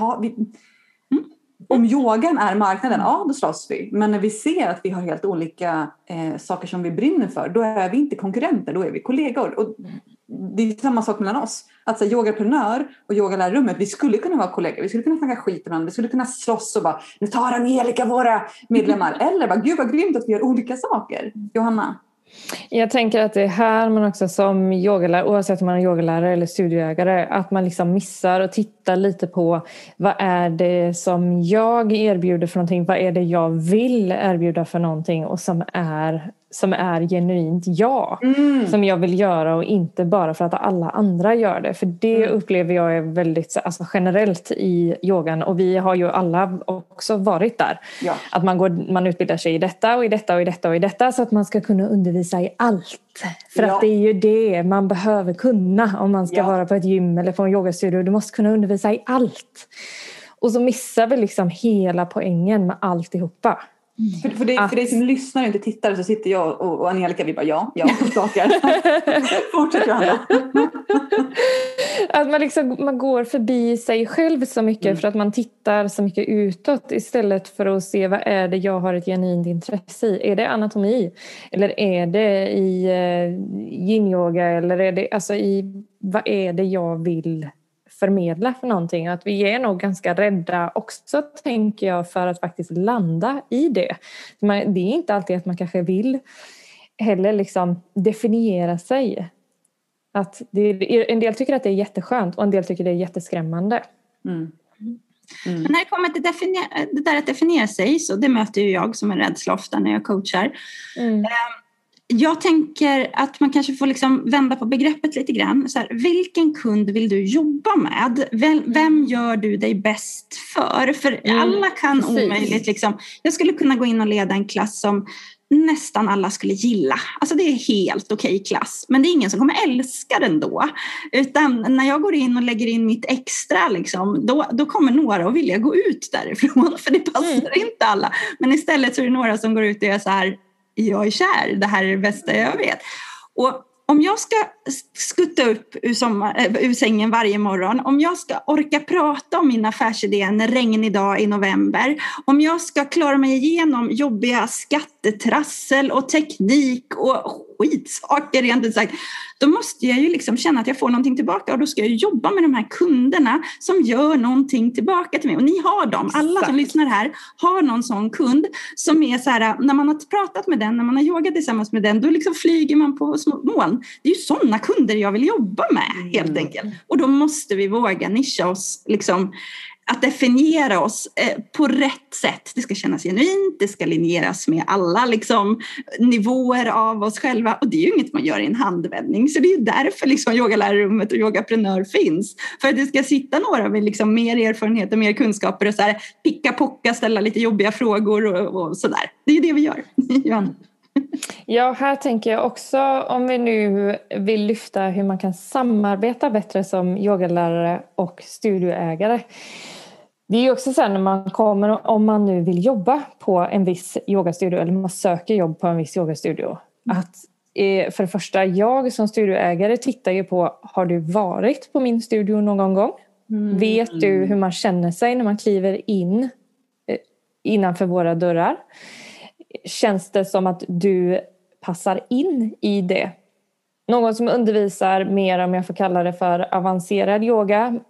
om yogan är marknaden, då slåss vi. Men när vi ser att vi har helt olika saker som vi brinner för, då är vi inte konkurrenter, då är vi kollegor. Och det är samma sak mellan oss. Alltså yogaprenör och yogalärarrummet, vi skulle kunna vara kollegor. Vi skulle kunna snacka skit med varandra. Vi skulle kunna slåss och bara, nu tar Angelica våra medlemmar. Eller bara, gud vad grymt att vi gör olika saker. Johanna? Jag tänker att det är här man också som yogalärare, oavsett om man är yogalärare eller studieägare, att man liksom missar och tittar lite på vad är det som jag erbjuder för någonting, vad är det jag vill erbjuda för någonting och som är genuint som jag vill göra, och inte bara för att alla andra gör det. För det upplever jag är väldigt generellt i yogan, och vi har ju alla också varit där. Ja. Att man utbildar sig i detta och i detta och i detta och i detta, så att man ska kunna undervisa i allt. För att det är ju det man behöver kunna om man ska vara på ett gym eller på en yogastudio. Du måste kunna undervisa i allt. Och så missar vi liksom hela poängen med alltihopa. För dig som lyssnar och inte tittar, så sitter jag och Angelica, vi bara ja, saker. Fortsätt Johanna. Att man går förbi sig själv så mycket för att man tittar så mycket utåt, istället för att se vad är det jag har ett genuint intresse i. Är det anatomi? Eller är det i yin-yoga? Eller är det vad är det jag vill förmedla för någonting? Att vi är nog ganska rädda också, tänker jag, för att faktiskt landa i det. Det är inte alltid att man kanske vill heller liksom definiera sig. Att en del tycker att det är jätteskönt och en del tycker det är jätteskrämmande. Men när det kommer till det där att definiera sig, så det möter ju jag som en rädsla ofta när jag coachar. Jag tänker att man kanske får liksom vända på begreppet lite grann. Så här, vilken kund vill du jobba med? Vem gör du dig bäst för? För alla kan omöjligt liksom. Jag skulle kunna gå in och leda en klass som nästan alla skulle gilla. Alltså det är helt okej klass. Men det är ingen som kommer älska den då. Utan när jag går in och lägger in mitt extra liksom, då kommer några att vilja gå ut därifrån. För det passar inte alla. Men istället så är det några som går ut och är så här: jag är kär, det här är det bästa jag vet. Och om jag ska skutta upp ur sängen varje morgon, om jag ska orka prata om min affärsidé en regnig dag i november, om jag ska klara mig igenom jobbiga skattetrassel och teknik och skitsaker rent ut sagt, då måste jag ju liksom känna att jag får någonting tillbaka, och då ska jag jobba med de här kunderna som gör någonting tillbaka till mig. Och ni har dem, alla som lyssnar här har någon sån kund som är så här, när man har pratat med den, när man har yogat tillsammans med den, då liksom flyger man på små moln. Det är ju sådana kunder jag vill jobba med helt enkelt. Och då måste vi våga nischa oss liksom. att definiera oss på rätt sätt. Det ska kännas genuint, det ska linjeras med alla liksom, nivåer av oss själva. Och det är ju inget man gör i en handvändning. Så det är ju därför liksom, yogalärarrummet och yogaprenör finns. För att det ska sitta några med liksom, mer erfarenhet och mer kunskaper och så här, picka, pocka, ställa lite jobbiga frågor och sådär. Det är ju det vi gör. Johanna. Ja, här tänker jag också, om vi nu vill lyfta hur man kan samarbeta bättre som yogalärare och studioägare. Det är ju också så här när man kommer, om man nu vill jobba på en viss yogastudio eller man söker jobb på en viss yogastudio. Att för det första, jag som studioägare tittar ju på, har du varit på min studio någon gång? Vet du hur man känner sig när man kliver in innanför våra dörrar? Känns det som att du passar in i det? Någon som undervisar mer, om jag får kalla det för avancerad yoga.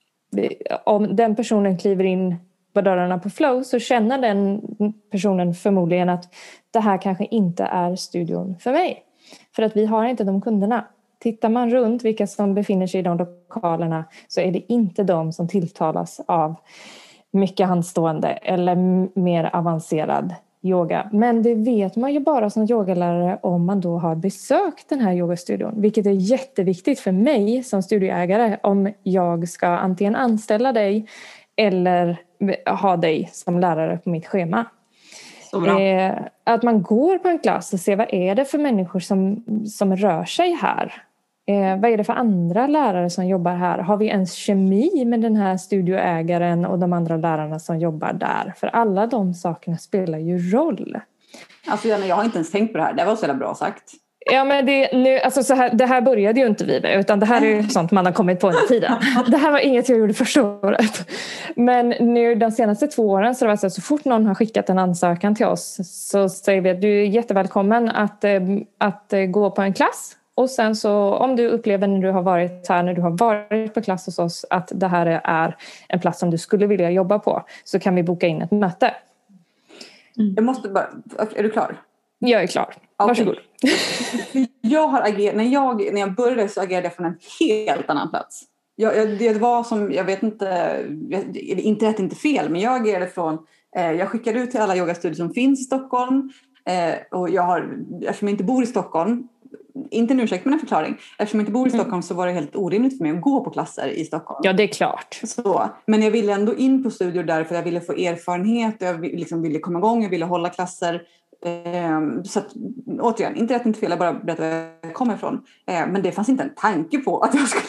Om den personen kliver in på dörrarna på Flow så känner den personen förmodligen att det här kanske inte är studion för mig. För att vi har inte de kunderna. Tittar man runt vilka som befinner sig i de lokalerna så är det inte de som tilltalas av mycket handstående eller mer avancerad yoga. Men det vet man ju bara som yogalärare om man då har besökt den här yogastudion. Vilket är jätteviktigt för mig som studieägare om jag ska antingen anställa dig eller ha dig som lärare på mitt schema. Så bra. Att man går på en klass och ser vad är det för människor som rör sig här. Vad är det för andra lärare som jobbar här? Har vi ens kemi med den här studioägaren och de andra lärarna som jobbar där? För alla de sakerna spelar ju roll. Alltså Janne, jag har inte ens tänkt på det här. Det var så jävla bra sagt. Ja, men det här började ju inte vi med, utan det här är ju sånt man har kommit på under tiden. Det här var inget jag gjorde första året. Men nu de senaste 2 åren så, så fort någon har skickat en ansökan till oss så säger vi att du är jättevälkommen att gå på en klass. Och sen så om du upplever när du har varit på klass hos oss att det här är en plats som du skulle vilja jobba på, så kan vi boka in ett möte. Jag måste bara, är du klar? Jag är klar. Varsågod. Jag har agerat, när jag började så agerade jag från en helt annan plats. Det var som, jag vet inte, inte rätt, inte fel, men jag agerade från, jag skickade ut till alla yogastudier som finns i Stockholm. Och eftersom jag inte bor i Stockholm, inte en ursäkt men en förklaring. Eftersom jag inte bor i Stockholm så var det helt orimligt för mig att gå på klasser i Stockholm. Ja, det är klart. Så, men jag ville ändå in på studior där för jag ville få erfarenhet. Jag liksom ville komma igång, jag ville hålla klasser. Så att, återigen, inte rätt, inte fel, jag bara berättar var jag kommer ifrån. Men det fanns inte en tanke på att jag skulle...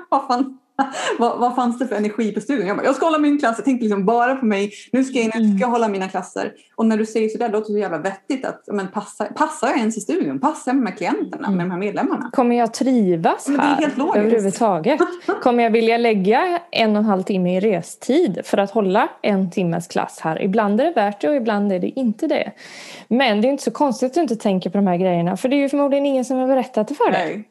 Vad fanns det för energi på studion? Jag ska hålla min klass. Jag tänkte liksom bara på mig. Nu ska jag hålla mina klasser. Och när du säger sådär, då låter det så jävla vettigt att passar jag ens i studion? Passar jag med klienterna, med de här medlemmarna? Kommer jag trivas här överhuvudtaget? Kommer jag vilja lägga 1,5 timme i restid för att hålla 1 timmes klass här? Ibland är det värt det och ibland är det inte det. Men det är inte så konstigt att du inte tänker på de här grejerna. För det är ju förmodligen ingen som har berättat det för dig.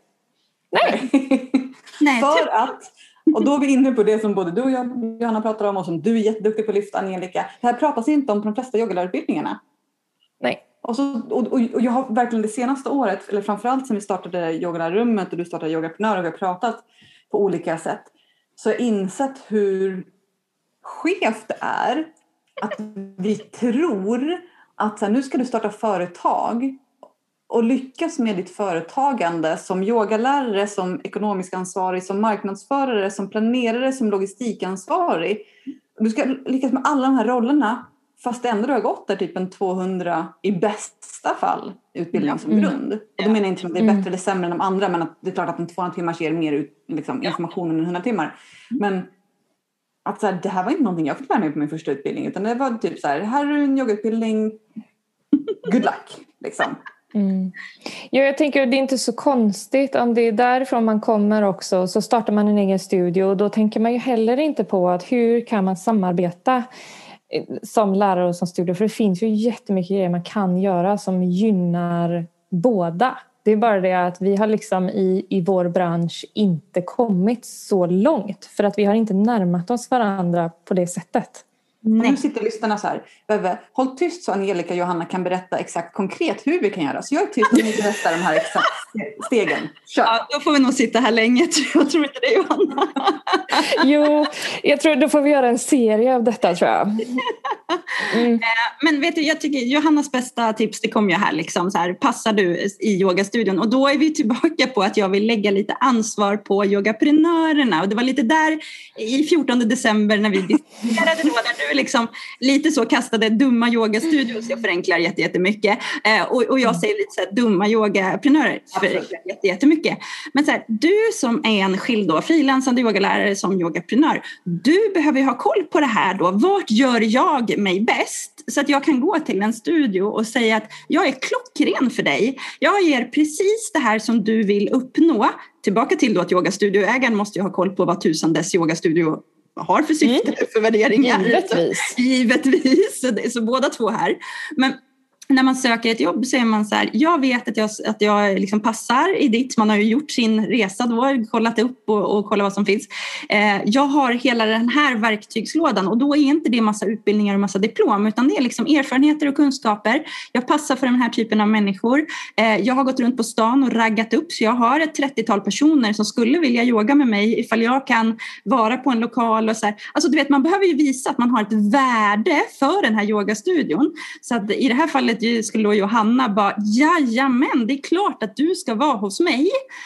Nej. För att, och då är vi inne på det som både du och jag, Johanna, pratar om och som du är jätteduktig på att lyfta, Angelica. Det här pratas inte om på de flesta yogalärarutbildningarna. Nej. Och jag har verkligen det senaste året, eller framförallt sen vi startade yogalärarrummet och du startade yogaprenör och vi har pratat på olika sätt, så har jag insett hur skevt det är att vi tror att så här, nu ska du starta företag och lyckas med ditt företagande som yogalärare, som ekonomisk ansvarig, som marknadsförare, som planerare, som logistikansvarig. Du ska lyckas med alla de här rollerna fast ändå du har gått där typ en 200 i bästa fall utbildning som grund. Och då menar jag inte att det är bättre eller sämre än de andra, men att det är klart att en 200 timmar ger mer liksom, information än 100 timmar. Men att så här, det här var inte någonting jag fick lära mig på min första utbildning, utan det var typ så här är en yogautbildning, good luck liksom. Ja, jag tänker att det är inte så konstigt om det är därifrån man kommer också, så startar man en egen studio och då tänker man ju heller inte på att hur kan man samarbeta som lärare och som studio, för det finns ju jättemycket grejer man kan göra som gynnar båda. Det är bara det att vi har liksom i vår bransch inte kommit så långt för att vi har inte närmat oss varandra på det sättet. Och nu sitter lyssnarna så här, håll tyst så Angelica och Johanna kan berätta exakt konkret hur vi kan göra. Så jag är tyst och ni berättar de här exakt stegen. Kör. Ja, då får vi nog sitta här länge. Jag tror inte det, Johanna. Jo, jag tror då får vi göra en serie av detta, tror jag. Men vet du, jag tycker Johannas bästa tips, det kom ju här liksom så här, passar du i yogastudion? Och då är vi tillbaka på att jag vill lägga lite ansvar på yogaprenörerna. Och det var lite där i 14 december när vi diskuterade då, där du liksom lite så kastade dumma yogastudios, jag förenklar jättemycket. Och jag säger lite så här, dumma yogaprenörer förenklar jättemycket. Men så här, du som är en skild då, frilansande yogalärare som yogaprenör, du behöver ju ha koll på det här då. Vart gör jag mig bäst? Så att jag kan gå till en studio och säga att jag är klockren för dig. Jag ger precis det här som du vill uppnå. Tillbaka till då att yogastudioägaren måste ju ha koll på vad tusan dess yogastudio har för syfte, för värderingar. Givetvis. Så båda två här. Men när man söker ett jobb så är man så här, jag vet att jag liksom passar i ditt, man har ju gjort sin resa då, kollat upp och kollat vad som finns. Jag har hela den här verktygslådan och då är inte det massa utbildningar och massa diplom, utan det är liksom erfarenheter och kunskaper. Jag passar för den här typen av människor. Jag har gått runt på stan och raggat upp, så jag har ett 30-tal personer som skulle vilja yoga med mig ifall jag kan vara på en lokal och så här. Alltså du vet, man behöver ju visa att man har ett värde för den här yogastudion. Så att i det här fallet skulle då Johanna bara, jajamän, det är klart att du ska vara hos mig.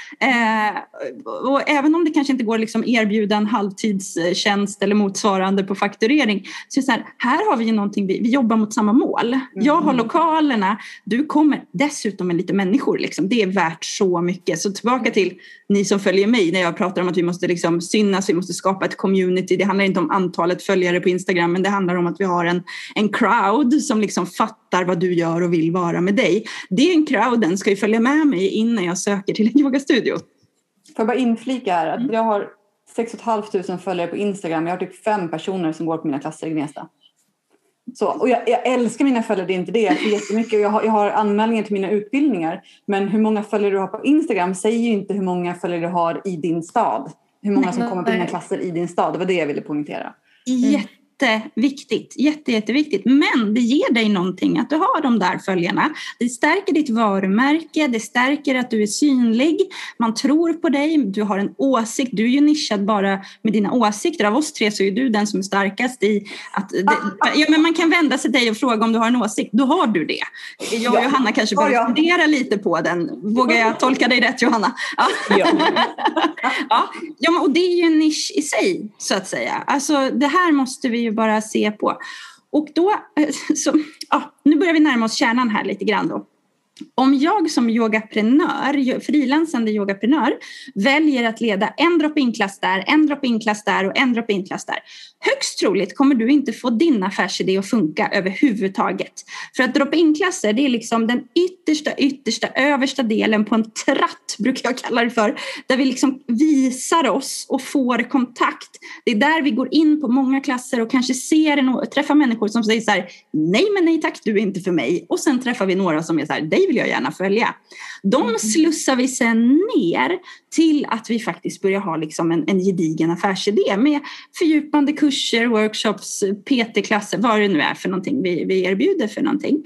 Och även om det kanske inte går liksom erbjuda en halvtidstjänst eller motsvarande på fakturering, så är det så här har vi ju någonting, vi jobbar mot samma mål. Jag har lokalerna, du kommer dessutom med lite människor, liksom. Det är värt så mycket. Så tillbaka till ni som följer mig när jag pratar om att vi måste liksom synas, vi måste skapa ett community. Det handlar inte om antalet följare på Instagram, men det handlar om att vi har en crowd som liksom fattar vad du gör och vill vara med dig. Den crowden ska ju följa med mig innan jag söker till en yogastudio. Får jag bara inflika här att jag har 6 500 följare på Instagram. Jag har typ 5 personer som går på mina klasser i Gnesta. Så, och jag älskar mina följare, det är inte det. Jag får jättemycket. Jag har anmälningar till mina utbildningar. Men hur många följare du har på Instagram säger ju inte hur många följare du har i din stad. Hur många som kommer på dina klasser i din stad. Det var det jag ville poängtera. Jätteviktigt. Men det ger dig någonting att du har de där följarna. Det stärker ditt varumärke, det stärker att du är synlig, man tror på dig, du har en åsikt, du är ju nischad bara med dina åsikter. Av oss tre så är du den som är starkast i att men man kan vända sig till dig och fråga om du har en åsikt, då har du det. Jag och Johanna kanske börjar fundera lite på den. Vågar jag tolka dig rätt, Johanna? Ja, och det är ju en nisch i sig, så att säga. Alltså det här måste vi ju bara se på. Och då, nu börjar vi närma oss kärnan här lite grann då. Om jag som yogaprenör, frilansande yogaprenör, väljer att leda en drop-in-klass där, en drop-in-klass där och en drop-in-klass där, högst troligt kommer du inte få din affärsidé att funka överhuvudtaget. För att drop-in-klasser, det är liksom den yttersta, översta delen på en tratt, brukar jag kalla det för, där vi liksom visar oss och får kontakt. Det är där vi går in på många klasser och kanske träffar människor som säger så här, nej tack, du är inte för mig. Och sen träffar vi några som är så här, dig vill jag gärna följa. De slussar vi sen ner till att vi faktiskt börjar ha liksom en gedigen affärsidé med fördjupande kurser, workshops, PT-klasser, vad det nu är för någonting vi erbjuder för någonting.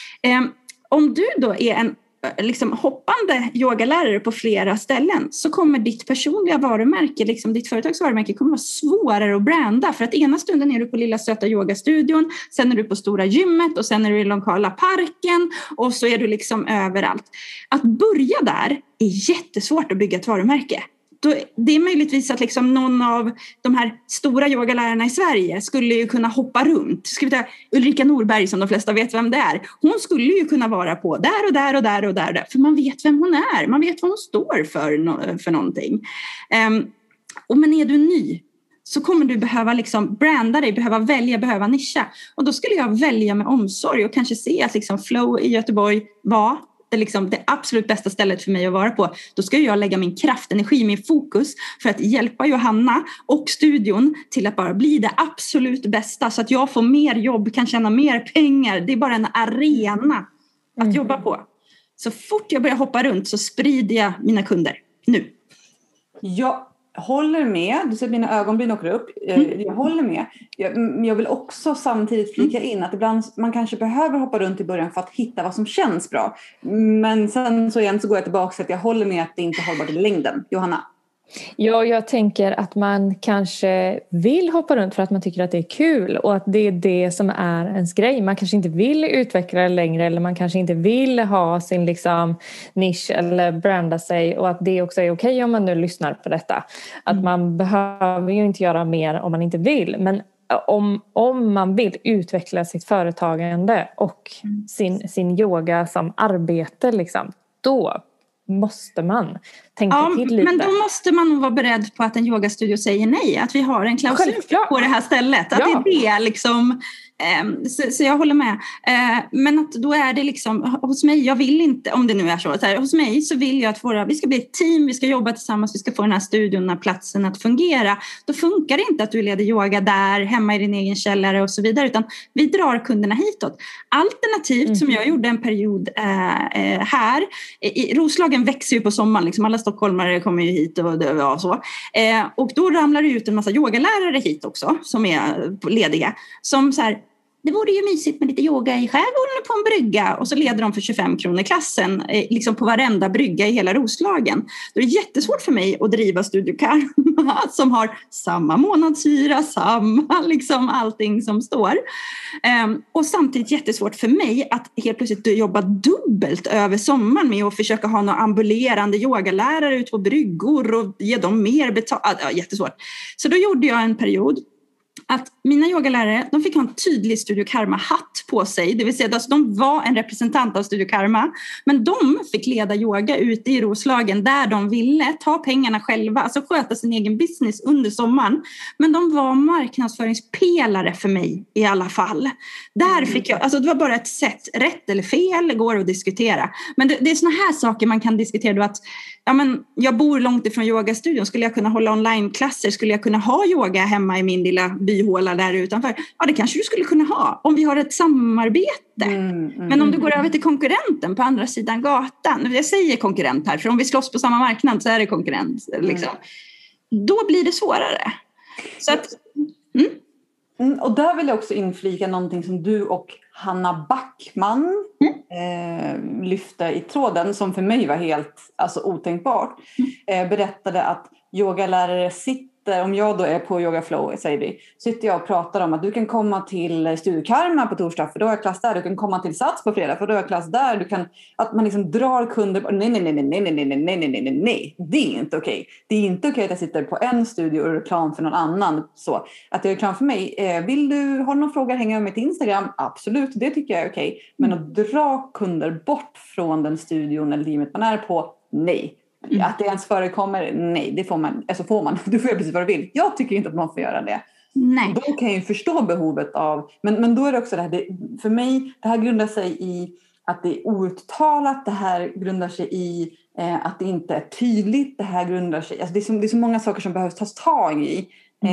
Om du då är en liksom hoppande yogalärare på flera ställen, så kommer ditt personliga varumärke, liksom ditt företags varumärke, kommer vara svårare att branda, för att ena stunden är du på lilla söta yogastudion, sen är du på stora gymmet och sen är du i lokala parken och så är du liksom överallt. Att börja där är jättesvårt att bygga ett varumärke. Det är möjligtvis att liksom någon av de här stora yogalärarna i Sverige skulle ju kunna hoppa runt. Ska vi ta Ulrika Norberg, som de flesta vet vem det är. Hon skulle ju kunna vara på där och där och där och där. För man vet vem hon är. Man vet vad hon står för någonting. Men är du ny så kommer du behöva liksom branda dig, behöva nischa. Och då skulle jag välja med omsorg och kanske se att liksom Flow i Göteborg var det absolut bästa stället för mig att vara på. Då ska jag lägga min kraft, energi, min fokus för att hjälpa Johanna och studion till att bara bli det absolut bästa, så att jag får mer jobb, kan tjäna mer pengar. Det är bara en arena att jobba på. Så fort jag börjar hoppa runt så sprider jag mina kunder. Nu. håller med. Du ser mina ögonbryn åker upp. Jag håller med. Jag vill också samtidigt flika in att ibland man kanske behöver hoppa runt i början för att hitta vad som känns bra. Men sen så igen så går jag tillbaka till att jag håller med att det inte är hållbart i längden. Johanna? Ja, jag tänker att man kanske vill hoppa runt för att man tycker att det är kul och att det är det som är ens grej. Man kanske inte vill utveckla det längre eller man kanske inte vill ha sin liksom nisch eller branda sig och att det också är okej om man nu lyssnar på detta. Att man behöver ju inte göra mer om man inte vill, men om man vill utveckla sitt företagande och sin yoga som arbete liksom, då måste man tänka till lite. Men då måste man nog vara beredd på att en yogastudio säger nej. Att vi har en klausul på det här stället. Att det är det liksom. Så jag håller med. Men att då är det liksom, hos mig, jag vill inte, om det nu är så här, hos mig så vill jag att vi ska bli ett team, vi ska jobba tillsammans, vi ska få den här studion, den här platsen att fungera. Då funkar det inte att du leder yoga där, hemma i din egen källare och så vidare, utan vi drar kunderna hitåt. Alternativt, som jag gjorde en period här, Roslagen växer ju på sommaren, liksom alla stockholmare kommer ju hit och så. Och då ramlar det ut en massa yogalärare hit också, som är lediga, som så här, det vore ju mysigt med lite yoga i skärgården på en brygga, och så leder de för 25 kronor klassen liksom på varenda brygga i hela Roslagen. Då är det jättesvårt för mig att driva Studio Karma som har samma månadshyra, samma liksom allting som står. Och samtidigt jättesvårt för mig att helt plötsligt jobba dubbelt över sommaren med att försöka ha några ambulerande yogalärare ut på bryggor och ge dem mer betalt. Jättesvårt. Så då gjorde jag en period att mina yogalärare, de fick ha en tydlig Studio Karma-hatt på sig. Det vill säga att alltså, de var en representant av Studio Karma. Men de fick leda yoga ute i Roslagen där de ville ta pengarna själva. Alltså sköta sin egen business under sommaren. Men de var marknadsföringspelare för mig i alla fall. Där fick jag, alltså det var bara ett sätt. Rätt eller fel går att diskutera. Men det är såna här saker man kan diskutera då att jag bor långt ifrån yogastudion. Skulle jag kunna hålla onlineklasser? Skulle jag kunna ha yoga hemma i min lilla byhåla där utanför? Ja, det kanske du skulle kunna ha om vi har ett samarbete. Men om du går över till konkurrenten på andra sidan gatan. Jag säger konkurrent här, för om vi slåss på samma marknad så är det konkurrent. Liksom. Då blir det svårare. Så att, och där vill jag också inflika någonting som du och Hanna Backman lyfte i tråden, som för mig var helt otänkbart. Berättade att yogalärare om jag då är på Yoga Flow, säger vi, sitter jag och pratar om att du kan komma till Studio Karma på torsdag, för då har jag klass där. Du kan komma till Sats på fredag, för då har jag klass där. Att man liksom drar kunder. Nej. Det är inte okej. Det är inte okej att jag sitter på en studio och reklam för någon annan. Så att det är reklam för mig. Har du någon fråga, hänga med till Instagram? Absolut, det tycker jag är okej. Men att dra kunder bort från den studion eller teamet man är på, nej. Att det ens förekommer, nej, det får man. Alltså får man, du får göra precis vad du vill. Jag tycker inte att man får göra det. Nej. Då kan jag ju förstå behovet av, men då är det också det här, för mig, det här grundar sig i att det är outtalat, det här grundar sig i att det inte är tydligt, det här grundar sig, alltså det är så många saker som behövs tas tag i,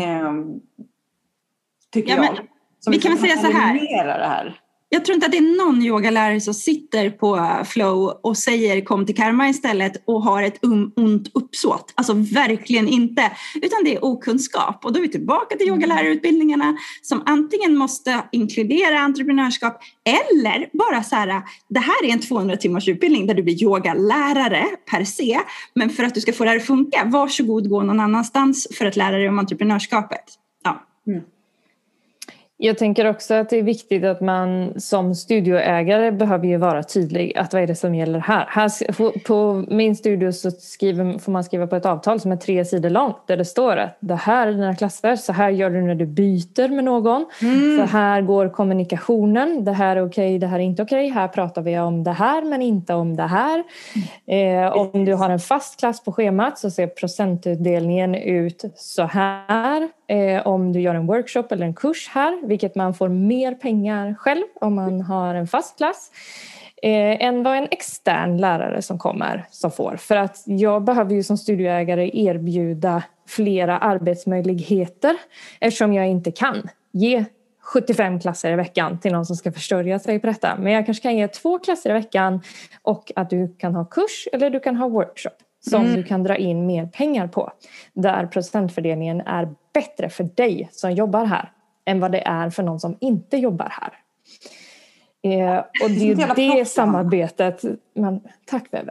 tycker jag. Vi kan väl säga så här. Det här. Jag tror inte att det är någon yogalärare som sitter på Flow och säger kom till Karma istället och har ett ont uppsåt. Alltså verkligen inte. Utan det är okunskap. Och då är vi tillbaka till yogalärarutbildningarna som antingen måste inkludera entreprenörskap eller bara så här, det här är en 200 timmars utbildning där du blir yogalärare per se. Men för att du ska få det här att funka, varsågod gå någon annanstans för att lära dig om entreprenörskapet. Ja. Jag tänker också att det är viktigt att man som studioägare behöver ju vara tydlig att vad är det som gäller här. På min studio så får man skriva på ett avtal som är 3 sidor långt där det står att det här är dina klasser, så här gör du när du byter med någon. Så här går kommunikationen, det här är okej, det här är inte okej. Här pratar vi om det här men inte om det här. Om du har en fast klass på schemat så ser procentutdelningen ut så här. Om du gör en workshop eller en kurs här, vilket man får mer pengar själv om man har en fast klass än vad en extern lärare som får. För att jag behöver ju som studioägare erbjuda flera arbetsmöjligheter eftersom jag inte kan ge 75 klasser i veckan till någon som ska försörja sig på detta. Men jag kanske kan ge 2 klasser i veckan och att du kan ha kurs eller du kan ha workshop. som du kan dra in mer pengar på. Där procentfördelningen är bättre för dig som jobbar här än vad det är för någon som inte jobbar här. Och det är det samarbetet. Men, tack Bebe.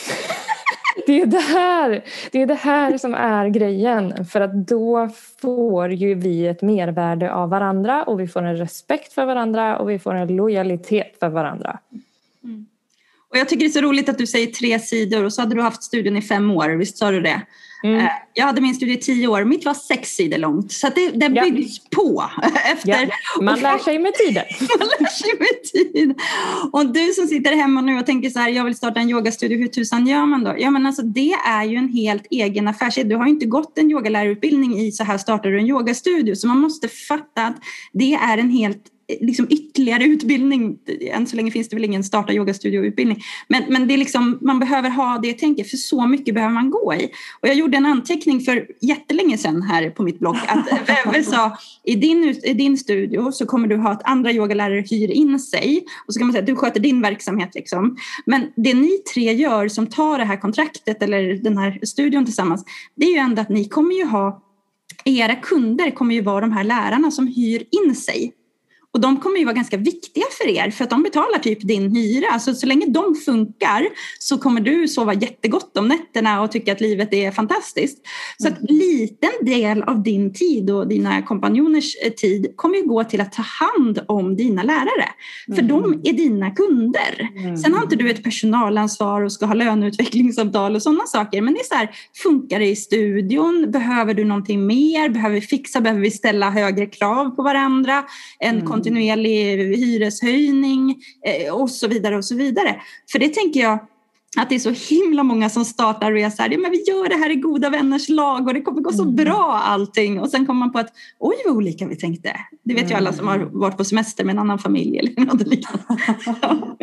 Det är det här som är grejen. För att då får ju vi ett mervärde av varandra. Och vi får en respekt för varandra. Och vi får en lojalitet för varandra. Mm. Och jag tycker det är så roligt att du säger 3 sidor. Och så hade du haft studien i 5 år. Visst sa du det? Jag hade min studie i 10 år. Mitt var 6 sidor långt. Så att det byggs på. Efter. Ja. Man lär sig med tiden. Man lär sig med tiden. Och du som sitter hemma nu och tänker så här. Jag vill starta en yogastudio. Hur tusan gör man då? Ja, men alltså, det är ju en helt egen affärsidé. Du har ju inte gått en yogalärarutbildning i så här startar du en yogastudio. Så man måste fatta att det är en helt liksom ytterligare utbildning. Än så länge finns det väl ingen starta yogastudioutbildning. Men det är liksom, man behöver ha det tänket, för så mycket behöver man gå i. Och jag gjorde en anteckning för jättelänge sedan här på mitt blogg att Veve sa, i din studio så kommer du ha att andra yogalärare hyr in sig, och så kan man säga att du sköter din verksamhet liksom. Men det ni 3 gör som tar det här kontraktet eller den här studion tillsammans, det är ju ändå att ni kommer ju ha, era kunder kommer ju vara de här lärarna som hyr in sig. Och de kommer ju vara ganska viktiga för er, för att de betalar typ din hyra. Alltså, så länge de funkar så kommer du sova jättegott om nätterna och tycka att livet är fantastiskt. Så att liten del av din tid och dina kompanjoners tid kommer ju gå till att ta hand om dina lärare. För de är dina kunder. Sen har inte du ett personalansvar och ska ha löneutvecklingsavtal och sådana saker. Men det är så här, funkar det i studion? Behöver du någonting mer? Behöver vi fixa? Behöver vi ställa högre krav på varandra? En kontinuerlig hyreshöjning och så vidare och så vidare. För det tänker jag att det är så himla många som startar och är så här, ja, men vi gör det här i goda vänners lag och det kommer gå så bra allting. Och sen kommer man på att, oj vad olika vi tänkte. Det vet ju alla som har varit på semester med en annan familj eller något liknande.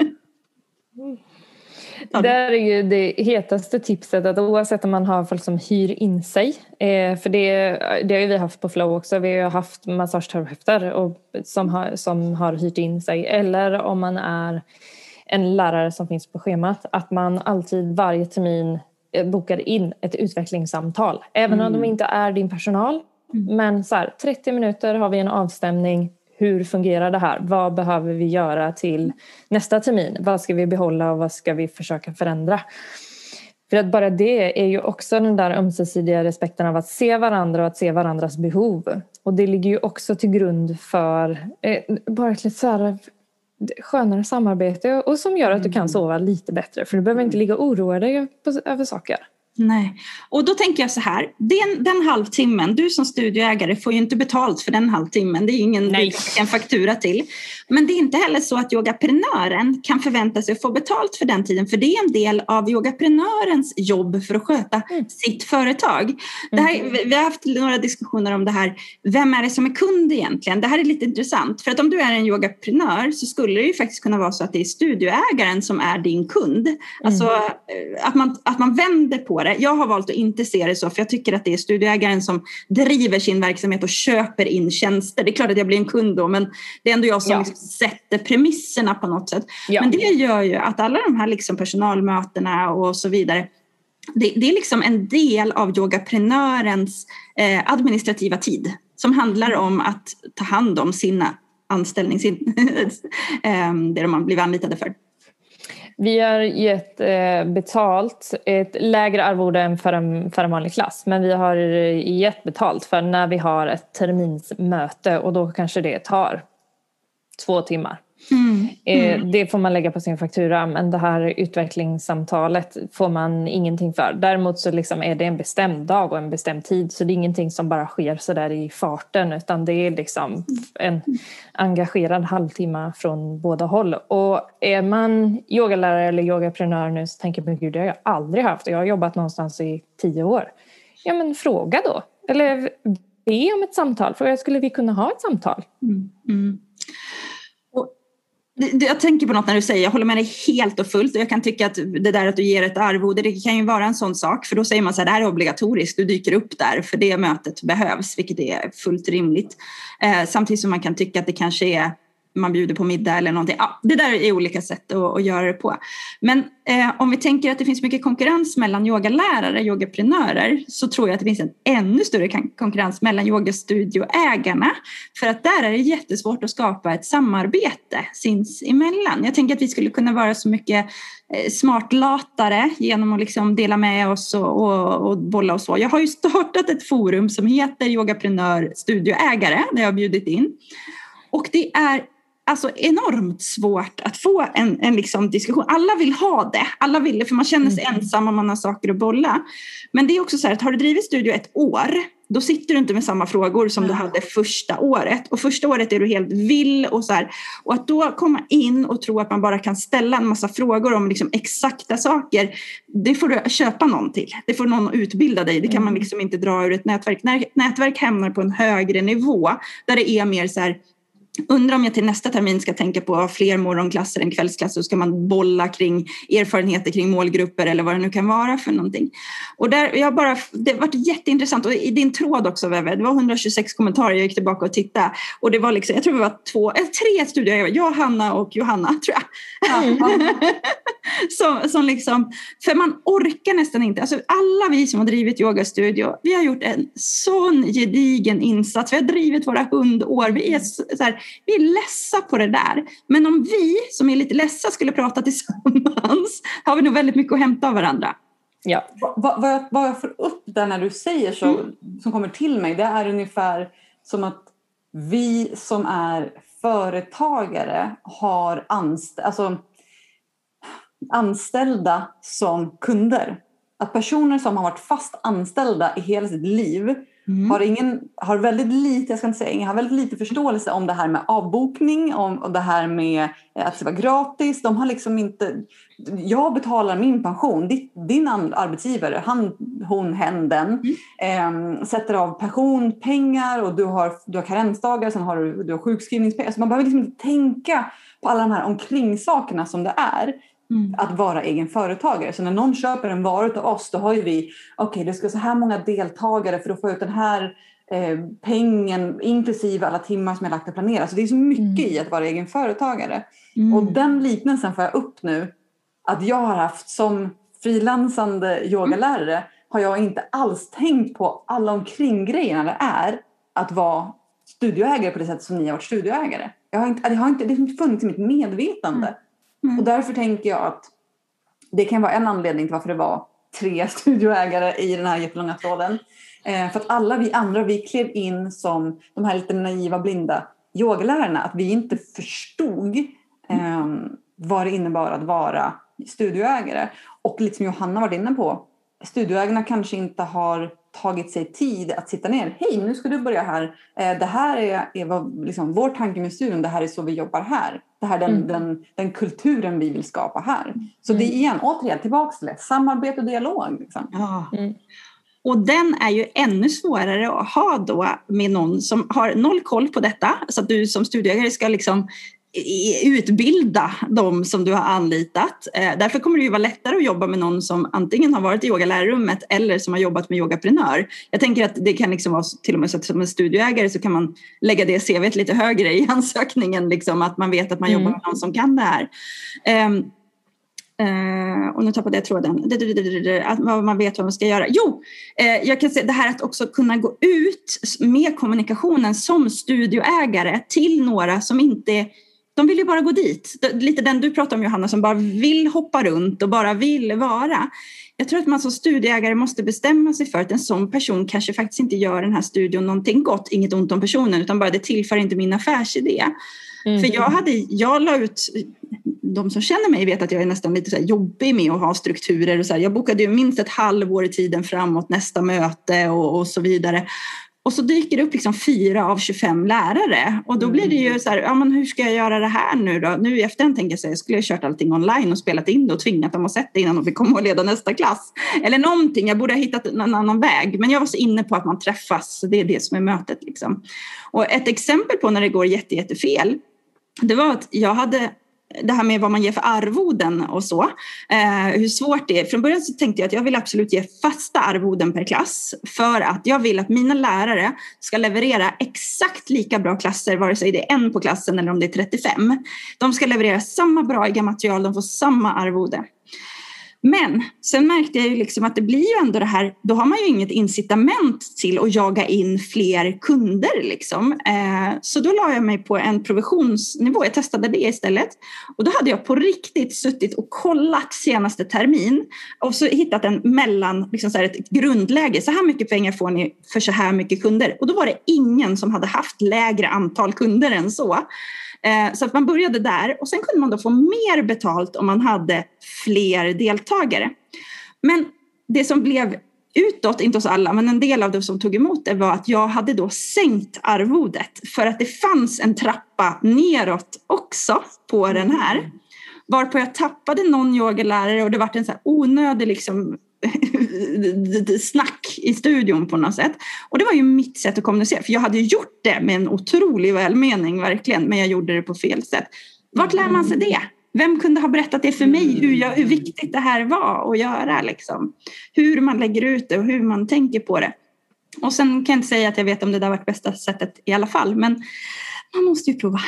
Det är ju det hetaste tipset, att oavsett om man har folk som hyr in sig, för det har ju vi haft på Flow också, vi har haft massageterapeuter som har hyrt in sig, eller om man är en lärare som finns på schemat, att man alltid varje termin bokar in ett utvecklingssamtal, även om de inte är din personal, men så här, 30 minuter har vi en avstämning. Hur fungerar det här? Vad behöver vi göra till nästa termin? Vad ska vi behålla och vad ska vi försöka förändra? För att bara det är ju också den där ömsesidiga respekten av att se varandra och att se varandras behov. Och det ligger ju också till grund för bara ett så här skönare samarbete och som gör att du kan sova lite bättre. För du behöver inte ligga och oroa dig över saker. Nej, och då tänker jag så här, den halvtimmen, du som studieägare får ju inte betalt för den halvtimmen, det är ingen en faktura till. Men det är inte heller så att yogaprenören kan förvänta sig att få betalt för den tiden, för det är en del av yogaprenörens jobb för att sköta sitt företag. Det här, vi har haft några diskussioner om det här, vem är det som är kund egentligen? Det här är lite intressant, för att om du är en yogaprenör så skulle det ju faktiskt kunna vara så att det är studieägaren som är din kund. Alltså att man vänder på det. Jag har valt att inte se det så, för jag tycker att det är studieägaren som driver sin verksamhet och köper in tjänster. Det är klart att jag blir en kund då, men det är ändå jag som sätter premisserna på något sätt. Ja. Men det gör ju att alla de här liksom personalmötena och så vidare, det är liksom en del av yogaprenörens administrativa tid som handlar om att ta hand om sina anställning, det de har blivit anlitade för. Vi har gett betalt ett lägre arvode än för en vanlig klass. Men vi har gett betalt för när vi har ett terminsmöte. Och då kanske det tar 2 timmar. Det får man lägga på sin faktura. Men det här utvecklingssamtalet får man ingenting för. Däremot så liksom är det en bestämd dag och en bestämd tid. Så det är ingenting som bara sker så där i farten. Utan det är liksom en engagerad halvtimme från båda håll. Och är man yogalärare eller yogaprenör nu så tänker man, gud, det har jag aldrig haft. Jag har jobbat någonstans i 10 år. Ja, men fråga då. Eller be om ett samtal. För skulle vi kunna ha ett samtal? Jag tänker på något när du säger, jag håller med dig helt och fullt, och jag kan tycka att det där att du ger ett arvode, det kan ju vara en sån sak, för då säger man så här, det här är obligatoriskt, du dyker upp där för det mötet behövs, vilket är fullt rimligt. Samtidigt som man kan tycka att det kanske är man bjuder på middag eller någonting. Ja, det där är olika sätt att göra det på. Men om vi tänker att det finns mycket konkurrens mellan yogalärare, yogaprenörer, så tror jag att det finns en ännu större konkurrens mellan yogastudioägarna. För att där är det jättesvårt att skapa ett samarbete sinsemellan. Jag tänker att vi skulle kunna vara så mycket smartlatare genom att liksom dela med oss och bolla och så. Jag har ju startat ett forum som heter Yogaprenör studioägare där jag har bjudit in. Och det är alltså enormt svårt att få en liksom diskussion. Alla vill ha det. Alla vill det för man känner sig ensam om man har saker att bolla. Men det är också så här att har du drivit studio ett år, då sitter du inte med samma frågor som du hade första året. Och första året är du helt vill och så här. Och att då komma in och tro att man bara kan ställa en massa frågor om liksom exakta saker, det får du köpa någon till. Det får någon utbilda dig. Det kan man liksom inte dra ur ett nätverk. När nätverk hamnar på en högre nivå, där det är mer så här, undrar om jag till nästa termin ska tänka på fler morgonklasser än kvällsklasser, så ska man bolla kring erfarenheter kring målgrupper eller vad det nu kan vara för någonting. Och där det har varit jätteintressant, och i din tråd också, Veve, det var 126 kommentarer, jag gick tillbaka och tittade, och det var liksom, jag tror det var 3 studier, jag, Hanna och Johanna tror jag. som liksom, för man orkar nästan inte, alltså alla vi som har drivit yogastudio, vi har gjort en sån gedigen insats, vi har drivit våra hundår, vi är så här, vi är ledsa på det där. Men om vi som är lite ledsa skulle prata tillsammans, har vi nog väldigt mycket att hämta av varandra. Ja. Vad jag får upp där när du säger så, som kommer till mig, det är ungefär som att vi som är företagare har anställda som kunder. Att personer som har varit fast anställda i hela sitt liv har väldigt lite förståelse om det här med avbokning, om det här med att det var gratis. De har liksom inte, jag betalar min pension, din arbetsgivare, den sätter av pensionspengar, och du har karensdagar, sen har du har sjukskrivningspengar. Så man behöver liksom inte tänka på alla de här omkringsakerna som det är. Att vara egen företagare. Så när någon köper en vara av oss, då har ju vi det ska så här många deltagare för att få ut den här pengen inklusive alla timmar som jag lagt att planera. Så det är så mycket i att vara egen företagare. Och den liknelsen får jag upp nu, att jag har haft som frilansande yogalärare, har jag inte alls tänkt på alla omkringgrejerna det är att vara studioägare på det sättet som ni har varit studioägare. Det har inte funnits i mitt medvetande. Och därför tänker jag att det kan vara en anledning till varför det var 3 studioägare i den här jättelånga tråden. För att alla vi andra, vi klev in som de här lite naiva, blinda yogalärarna. Att vi inte förstod vad det innebar att vara studioägare. Och liksom Johanna var inne på, studioägarna kanske inte har tagit sig tid att sitta ner. Hej, nu ska du börja här. Det här är vad, liksom, vår tanke med studion. Det här är så vi jobbar här. Det här är den kulturen vi vill skapa här. Så det är återigen tillbaka till det. Samarbete och dialog. Liksom. Ja. Och den är ju ännu svårare att ha då med någon som har noll koll på detta. Så att du som studieägare ska liksom utbilda dem som du har anlitat. Därför kommer det ju vara lättare att jobba med någon som antingen har varit i yogalärarrummet eller som har jobbat med yogaprenör. Jag tänker att det kan liksom vara till och med så att som en studieägare så kan man lägga det CV:t lite högre i ansökningen. Liksom, att man vet att man jobbar med någon som kan det här. Och nu tappade jag tråden. Att man vet vad man ska göra. Jag kan säga det här att också kunna gå ut med kommunikationen som studioägare till några som inte, de vill ju bara gå dit. Lite den du pratar om, Johanna, som bara vill hoppa runt och bara vill vara. Jag tror att man som studieägare måste bestämma sig för att en sån person kanske faktiskt inte gör den här studion någonting gott. Inget ont om personen, utan bara det tillför inte min affärsidé. För jag la ut, de som känner mig vet att jag är nästan lite så här jobbig med att ha strukturer och så här. Jag bokade ju minst ett halvår i tiden framåt nästa möte och så vidare. Och så dyker det upp liksom 4 av 25 lärare. Och då blir det ju så här, ja men hur ska jag göra det här nu då? Nu i efterhand tänker jag säga, skulle jag kört allting online och spelat in det och tvingat dem att sätta det innan de fick komma och leda nästa klass. Eller någonting, jag borde ha hittat en annan väg. Men jag var så inne på att man träffas, så det är det som är mötet liksom. Och ett exempel på när det går jättefel, det var att jag hade det här med vad man ger för arvoden och så. Hur svårt det är. Från början så tänkte jag att jag vill absolut ge fasta arvoden per klass. För att jag vill att mina lärare ska leverera exakt lika bra klasser, vare sig det är en på klassen eller om det är 35. De ska leverera samma bra material, de får samma arvode. Men sen märkte jag ju liksom att det blir ju ändå det här, då har man ju inget incitament till att jaga in fler kunder liksom. Så då la jag mig på en provisionsnivå, jag testade det istället. Och då hade jag på riktigt suttit och kollat senaste termin och så hittat en mellan, liksom så här ett grundläge. Så här mycket pengar får ni för så här mycket kunder. Och då var det ingen som hade haft lägre antal kunder än så. Så att man började där och sen kunde man då få mer betalt om man hade fler deltagare. Men det som blev utåt, inte hos alla, men en del av det som tog emot det var att jag hade då sänkt arvodet för att det fanns en trappa neråt också på den här. Varpå jag tappade någon yogalärare och det var en så här onödig liksom snack i studion på något sätt. Och det var ju mitt sätt att kommunicera. För jag hade gjort det med en otrolig välmening verkligen. Men jag gjorde det på fel sätt. Vart lär man sig det? Vem kunde ha berättat det för mig? Hur viktigt det här var att göra liksom. Hur man lägger ut det och hur man tänker på det. Och sen kan jag inte säga att jag vet om det där var bästa sättet i alla fall. Men man måste ju prova.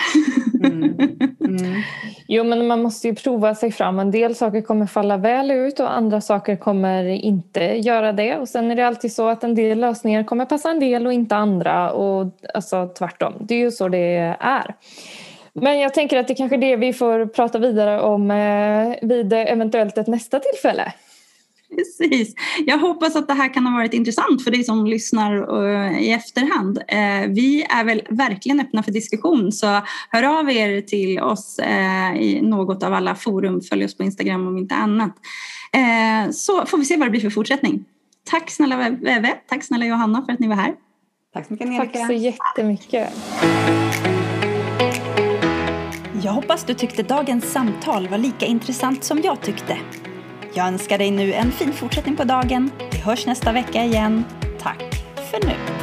Jo, men man måste ju prova sig fram. En del saker kommer falla väl ut och andra saker kommer inte göra det. Och sen är det alltid så att en del lösningar kommer passa en del och inte andra. Och alltså tvärtom. Det är ju så det är. Men jag tänker att det kanske är det vi får prata vidare om vid eventuellt ett nästa tillfälle. Precis. Jag hoppas att det här kan ha varit intressant för dig som lyssnar i efterhand. Vi är väl verkligen öppna för diskussion, så hör av er till oss i något av alla forum. Följ oss på Instagram om inte annat. Så får vi se vad det blir för fortsättning. Tack snälla Veve, tack snälla Johanna för att ni var här. Tack så mycket, Angelica. Tack så jättemycket. Jag hoppas du tyckte dagens samtal var lika intressant som jag tyckte. Jag önskar dig nu en fin fortsättning på dagen. Vi hörs nästa vecka igen. Tack för nu.